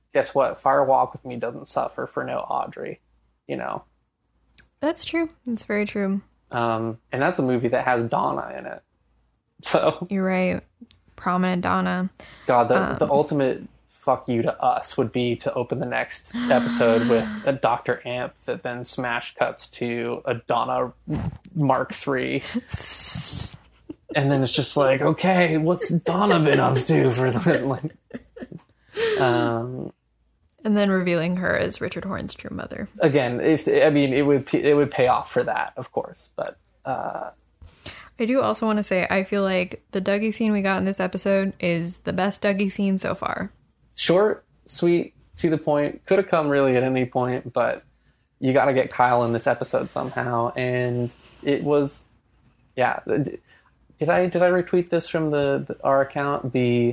guess what? Fire Walk with Me doesn't suffer for no Audrey, you know? That's true. That's very true. And that's a movie that has Donna in it. So You're right. Prominent Donna. God, the ultimate fuck you to us would be to open the next episode with a Dr. Amp that then smash cuts to a Donna Mark III. And then it's just like, okay, what's Donna been up to for the like, and then revealing her as Richard Horne's true mother. Again, it would pay off for that, of course, but I do also want to say I feel like the Dougie scene we got in this episode is the best Dougie scene so far. Short, sweet, to the point. Could have come really at any point, but you got to get Kyle in this episode somehow, and it was, yeah. Did I retweet this from our account? The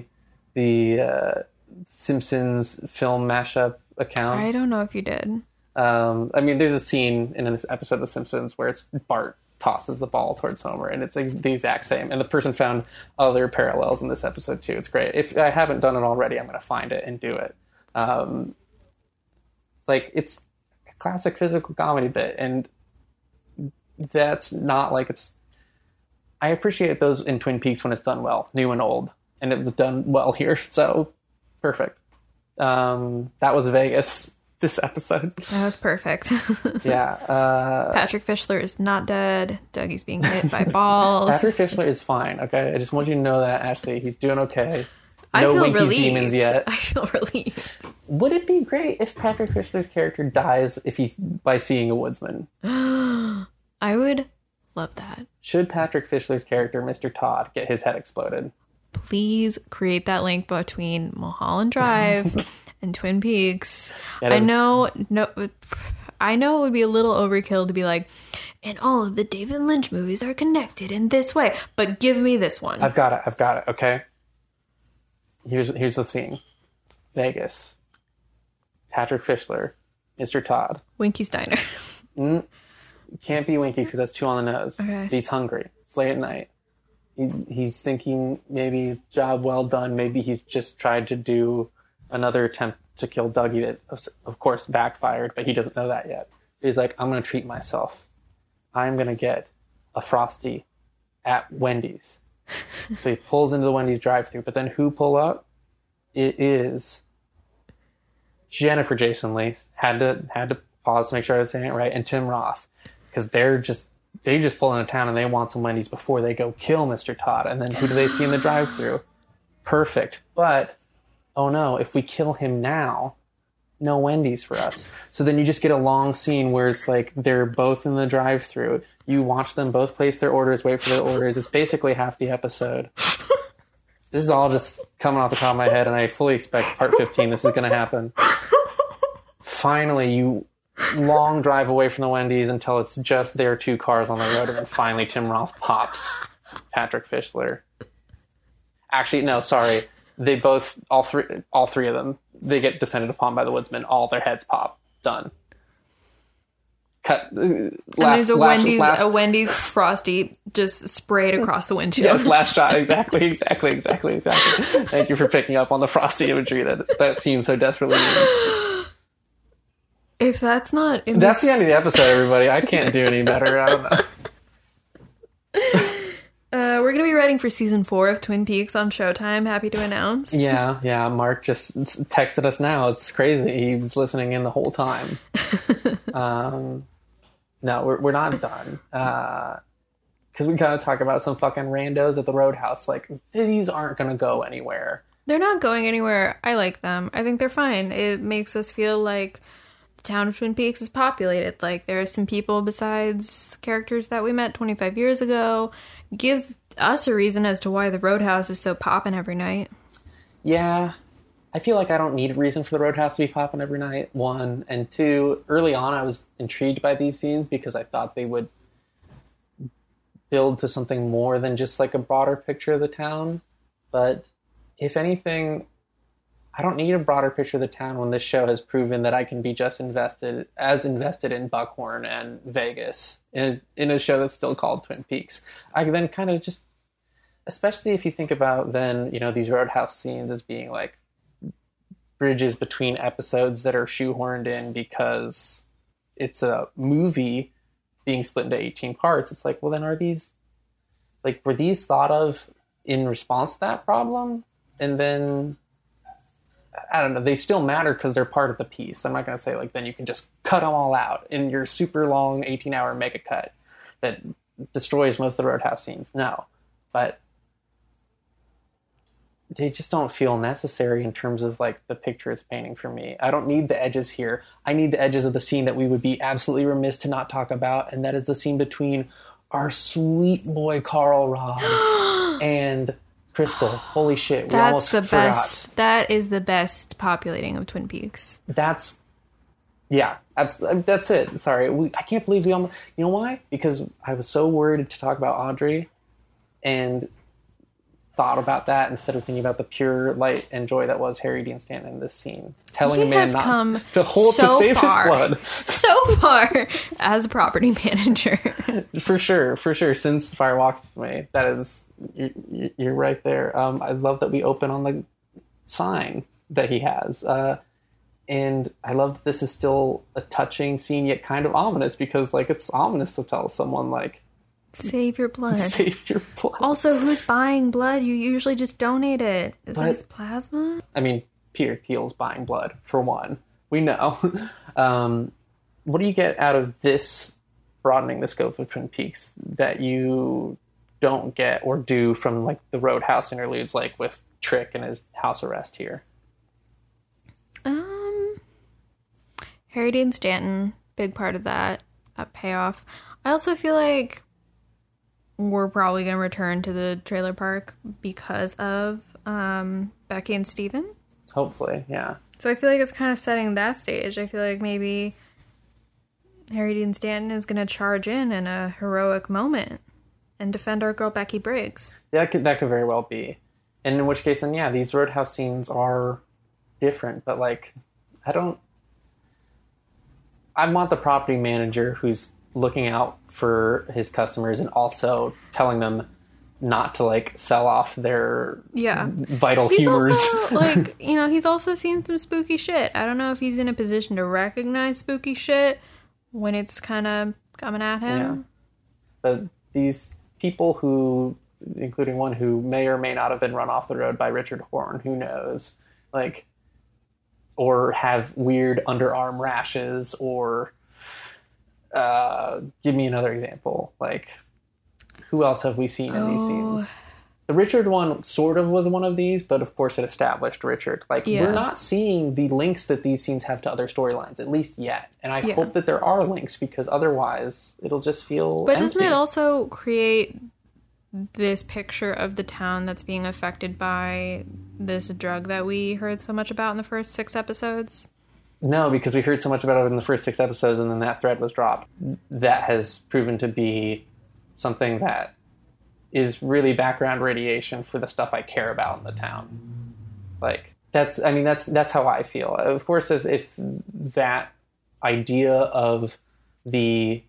Simpsons film mashup account. I don't know if you did. I mean, there's a scene in this episode of The Simpsons where it's Bart tosses the ball towards Homer, and it's like the exact same. And the person found other parallels in this episode too. It's great. If I haven't done it already, I'm going to find it and do it. Like, it's a classic physical comedy bit, and that's not like it's. I appreciate those in Twin Peaks when it's done well, new and old, and it was done well here. So perfect. That was Vegas. This episode. That was perfect. Yeah. Patrick Fischler is not dead. Dougie's being hit by balls. Patrick Fischler is fine, okay? I just want you to know that, Ashley. He's doing okay. I feel Winky's relieved. Demons yet. I feel relieved. Would it be great if Patrick Fischler's character dies by seeing a woodsman? I would love that. Should Patrick Fischler's character, Mr. Todd, get his head exploded? Please create that link between Mulholland Drive and Twin Peaks. Yeah, I know it would be a little overkill to be like, and all of the David Lynch movies are connected in this way, but give me this one. I've got it, okay? Here's the scene. Vegas. Patrick Fischler. Mr. Todd. Winky's Diner. Can't be Winky's because that's too on the nose. Okay. He's hungry. It's late at night. He's thinking maybe job well done. Maybe he's just tried to do another attempt to kill Dougie that, of course, backfired, but he doesn't know that yet. He's like, I'm going to treat myself. I'm going to get a Frosty at Wendy's. So he pulls into the Wendy's drive-thru, but then who pull up? It is Jennifer Jason Leigh. Had to pause to make sure I was saying it right, and Tim Roth, because they just pull into town and they want some Wendy's before they go kill Mr. Todd. And then who do they see in the drive-thru? Perfect. But, oh no, if we kill him now, no Wendy's for us. So then you just get a long scene where it's like they're both in the drive-thru. You watch them both place their orders, wait for their orders. It's basically half the episode. This is all just coming off the top of my head, and I fully expect part 15 this is going to happen. Finally, you long drive away from the Wendy's until it's just their two cars on the road, and then finally Tim Roth pops Patrick Fischler. Actually, no, sorry. They both, all three of them, they get descended upon by the woodsman. All their heads pop. Done. Cut. And there's a Wendy's Frosty just sprayed across the windshield. Yes, last shot. Exactly. Thank you for picking up on the Frosty imagery that scene so desperately needs. If that's not... That's the end of the episode, everybody. I can't do any better. I don't know. We're going to be writing for season 4 of Twin Peaks on Showtime. Happy to announce. Yeah. Mark just texted us now. It's crazy. He was listening in the whole time. No, we're not done. Because we got to talk about some fucking randos at the Roadhouse. Like, these aren't going to go anywhere. They're not going anywhere. I like them. I think they're fine. It makes us feel like the town of Twin Peaks is populated. Like, there are some people besides the characters that we met 25 years ago. It gives us a reason as to why the Roadhouse is so poppin' every night. Yeah. I feel like I don't need a reason for the Roadhouse to be popping every night, 1. And 2, early on I was intrigued by these scenes because I thought they would build to something more than just like a broader picture of the town. But if anything, I don't need a broader picture of the town when this show has proven that I can be just invested in Buckhorn and Vegas in a show that's still called Twin Peaks. I can then kind of just, especially if you think about then, these Roadhouse scenes as being like bridges between episodes that are shoehorned in because it's a movie being split into 18 parts. It's like, well, then were these thought of in response to that problem? And then, I don't know, they still matter because they're part of the piece. I'm not going to say, like, then you can just cut them all out in your super long 18-hour mega cut that destroys most of the Roadhouse scenes. No. But they just don't feel necessary in terms of, like, the picture it's painting for me. I don't need the edges here. I need the edges of the scene that we would be absolutely remiss to not talk about, and that is the scene between our sweet boy Carl Rod and Criskel. Holy shit, we almost forgot. Best. That is the best populating of Twin Peaks. That's it. Sorry, I can't believe we almost... You know why? Because I was so worried to talk about Audrey and thought about that instead of thinking about the pure light and joy that was Harry Dean Stanton in this scene. Telling a man not to hold to save his blood. So far as a property manager. For sure. Since Fire Walked With Me. That is... You're right there. I love that we open on the sign that he has. And I love that this is still a touching scene, yet kind of ominous, because, like, it's ominous to tell someone, like... Save your blood. Save your blood. Also, who's buying blood? You usually just donate it. Is this plasma? I mean, Peter Thiel's buying blood, for one. We know. What do you get out of this broadening the scope of Twin Peaks that you don't get or do from, like, the Roadhouse interludes, like with Trick and his house arrest here? Harry Dean Stanton, big part of that payoff. I also feel like we're probably going to return to the trailer park because of Becky and Steven. Hopefully, yeah. So I feel like it's kind of setting that stage. I feel like maybe Harry Dean Stanton is going to charge in a heroic moment and defend our girl Becky Briggs. Yeah, that could very well be. And in which case, then, yeah, these Roadhouse scenes are different. But, like, I want the property manager who's looking out for his customers and also telling them not to, like, sell off their vital humors. Also, like, he's also seen some spooky shit. I don't know if he's in a position to recognize spooky shit when it's kind of coming at him. Yeah. But these people who, including one who may or may not have been run off the road by Richard Horn, who knows, like, or have weird underarm rashes, or give me another example. Like, who else have we seen in these scenes? The Richard one sort of was one of these, but of course it established Richard. Like, we're not seeing the links that these scenes have to other storylines, at least yet. And I hope that there are links, because otherwise it'll just feel empty. Doesn't it also create this picture of the town that's being affected by this drug that we heard so much about in the first 6 episodes? No, because we heard so much about it in the first 6 episodes, and then that thread was dropped. That has proven to be something that is really background radiation for the stuff I care about in the town. Like, that's how I feel. Of course, if that idea of the,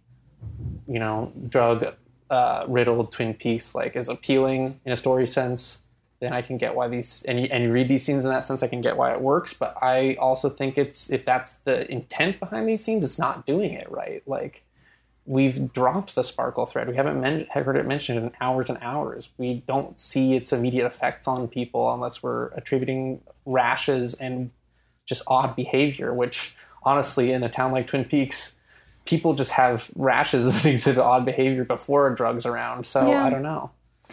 drug riddled Twin Peaks, like, is appealing in a story sense, then I can get why these, and you read these scenes in that sense, I can get why it works. But I also think if that's the intent behind these scenes, it's not doing it right. Like, we've dropped the sparkle thread. We haven't heard it mentioned in hours and hours. We don't see its immediate effects on people unless we're attributing rashes and just odd behavior, which, honestly, in a town like Twin Peaks, people just have rashes and exhibit odd behavior before a drug's around. So I don't know.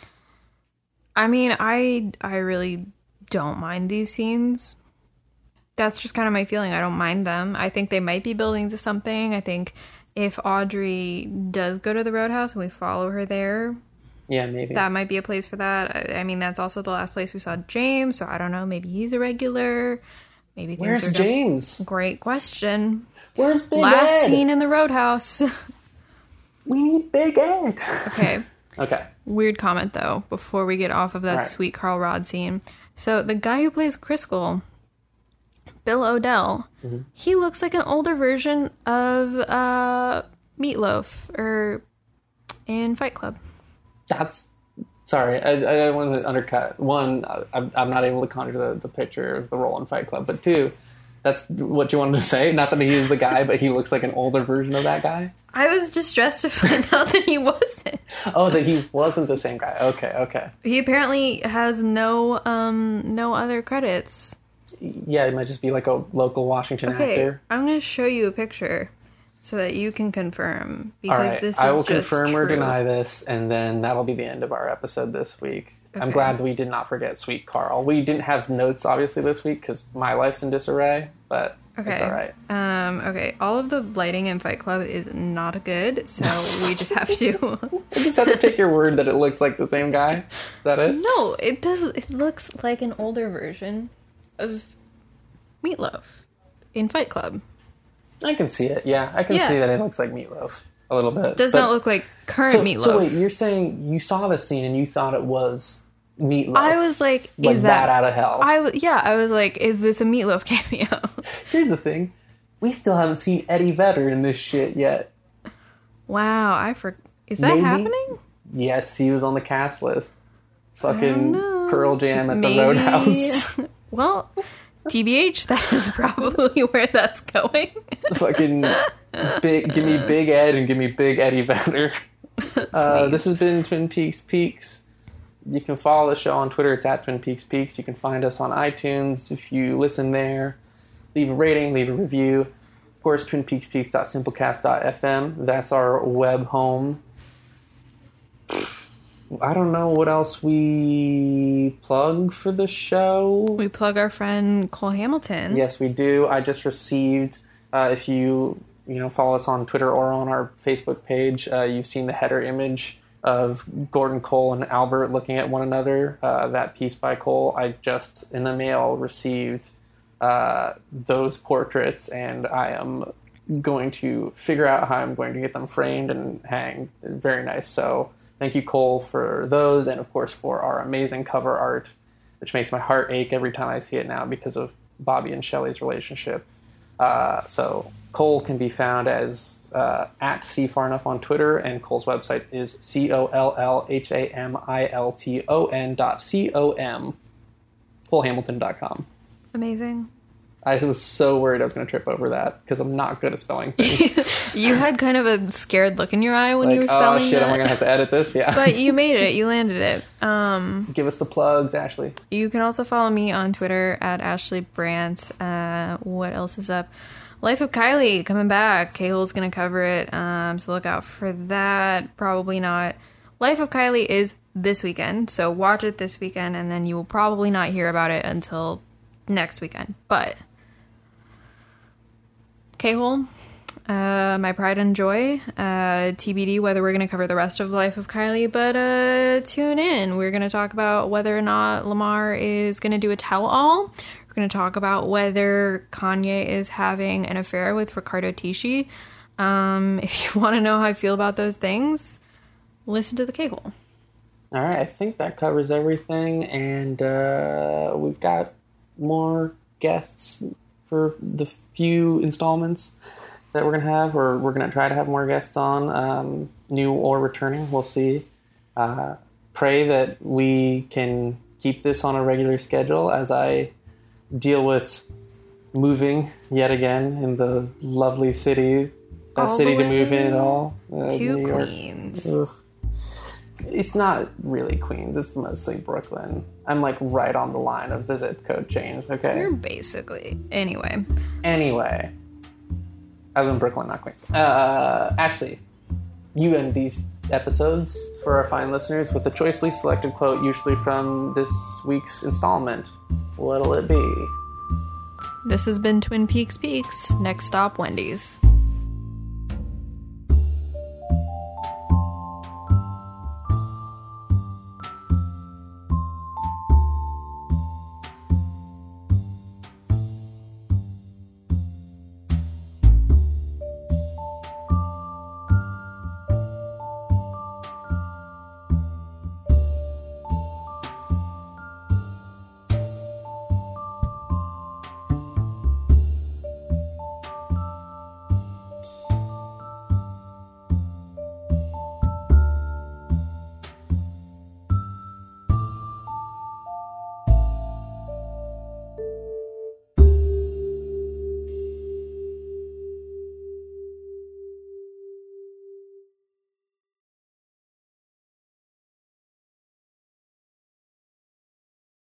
I mean, I really don't mind these scenes. That's just kind of my feeling. I don't mind them. I think they might be building to something. I think if Audrey does go to the Roadhouse and we follow her there, maybe that might be a place for that. I mean, that's also the last place we saw James, so I don't know. Maybe he's a regular. Maybe things Where's James? Great question. Where's Big Last Ed? scene in the Roadhouse. We need Big Ed. Okay. Weird comment, though, before we get off of that sweet Carl Rod scene. So the guy who plays Criskel, Bill O'Dell, he looks like an older version of Meatloaf in Fight Club. That's Sorry, I don't want to undercut. One, I'm not able to conjure the picture of the role in Fight Club. But two, that's what you wanted to say. Not that he's the guy, but he looks like an older version of that guy. I was distressed to find out that he wasn't. Oh, that he wasn't the same guy. Okay. He apparently has no other credits. Yeah, it might just be like a local Washington actor. I'm going to show you a picture so that you can confirm. Because All right, this is I will just confirm true. or deny this, and then that'll be the end of our episode this week. Okay. I'm glad we did not forget Sweet Carl. We didn't have notes, obviously, this week because my life's in disarray, but it's all right. Okay, all of the lighting in Fight Club is not good, so we just have to... I just have to take your word that it looks like the same guy. Is that it? No, it does. It looks like an older version of Meatloaf in Fight Club. I can see it, yeah. I can see that it looks like Meatloaf a little bit. Does not look like current Meatloaf. So wait, you're saying you saw the scene and you thought it was Meatloaf? I was like, is that out of hell? I was like, is this a Meatloaf cameo? Here's the thing. We still haven't seen Eddie Vedder in this shit yet. Wow, is that happening? Yes, he was on the cast list. Fucking Pearl Jam at Maybe. the Roadhouse. Well, TBH, that is probably where that's going. Fucking give me Big Ed and give me Big Eddie Vedder. This has been Twin Peaks Peaks. You can follow the show on Twitter. It's at Twin Peaks Peaks. You can find us on iTunes. If you listen there, leave a rating, leave a review. Of course, twinpeakspeaks.simplecast.fm. That's our web home. I don't know what else we plug for the show. We plug our friend Cole Hamilton. Yes, we do. I just received, if you follow us on Twitter or on our Facebook page, you've seen the header image of Gordon Cole and Albert looking at one another. That piece by Cole, I just in the mail received those portraits, and I am going to figure out how I'm going to get them framed and hanged. Very nice. So thank you, Cole, for those, and of course for our amazing cover art, which makes my heart ache every time I see it now because of Bobby and Shelley's relationship. So Cole can be found as at CFarEnough on Twitter, and Cole's website is COLLHAMILTON.com, ColeHamilton.com. Amazing. I was so worried I was going to trip over that because I'm not good at spelling things. You had kind of a scared look in your eye when you were spelling oh shit, that. am I going to have to edit this? Yeah. But you made it. You landed it. Give us the plugs, Ashley. You can also follow me on Twitter at Ashley Brandt. What else is up? Life of Kylie coming back. K-Hole's going to cover it. So look out for that. Probably not. Life of Kylie is this weekend. So watch it this weekend, and then you will probably not hear about it until next weekend. But K-Hole, my pride and joy. TBD whether we're going to cover the rest of the Life of Kylie, but tune in. We're going to talk about whether or not Lamar is going to do a tell-all. We're going to talk about whether Kanye is having an affair with Riccardo Tisci. If you want to know how I feel about those things, listen to the K-Hole. All right, I think that covers everything, and we've got more guests for the few installments that we're going to have, or we're going to try to have more guests on, new or returning. We'll see. Pray that we can keep this on a regular schedule as I deal with moving yet again in the lovely city. Best city to move in at all. To New York. Queens. Ugh. It's not really Queens. It's mostly Brooklyn. I'm like right on the line of the zip code change, okay? You're basically... Anyway. I live in Brooklyn, not Queens. Actually, you end these episodes for our fine listeners with a choicely selected quote, usually from this week's installment. What'll it be? This has been Twin Peaks Peaks. Next stop, Wendy's.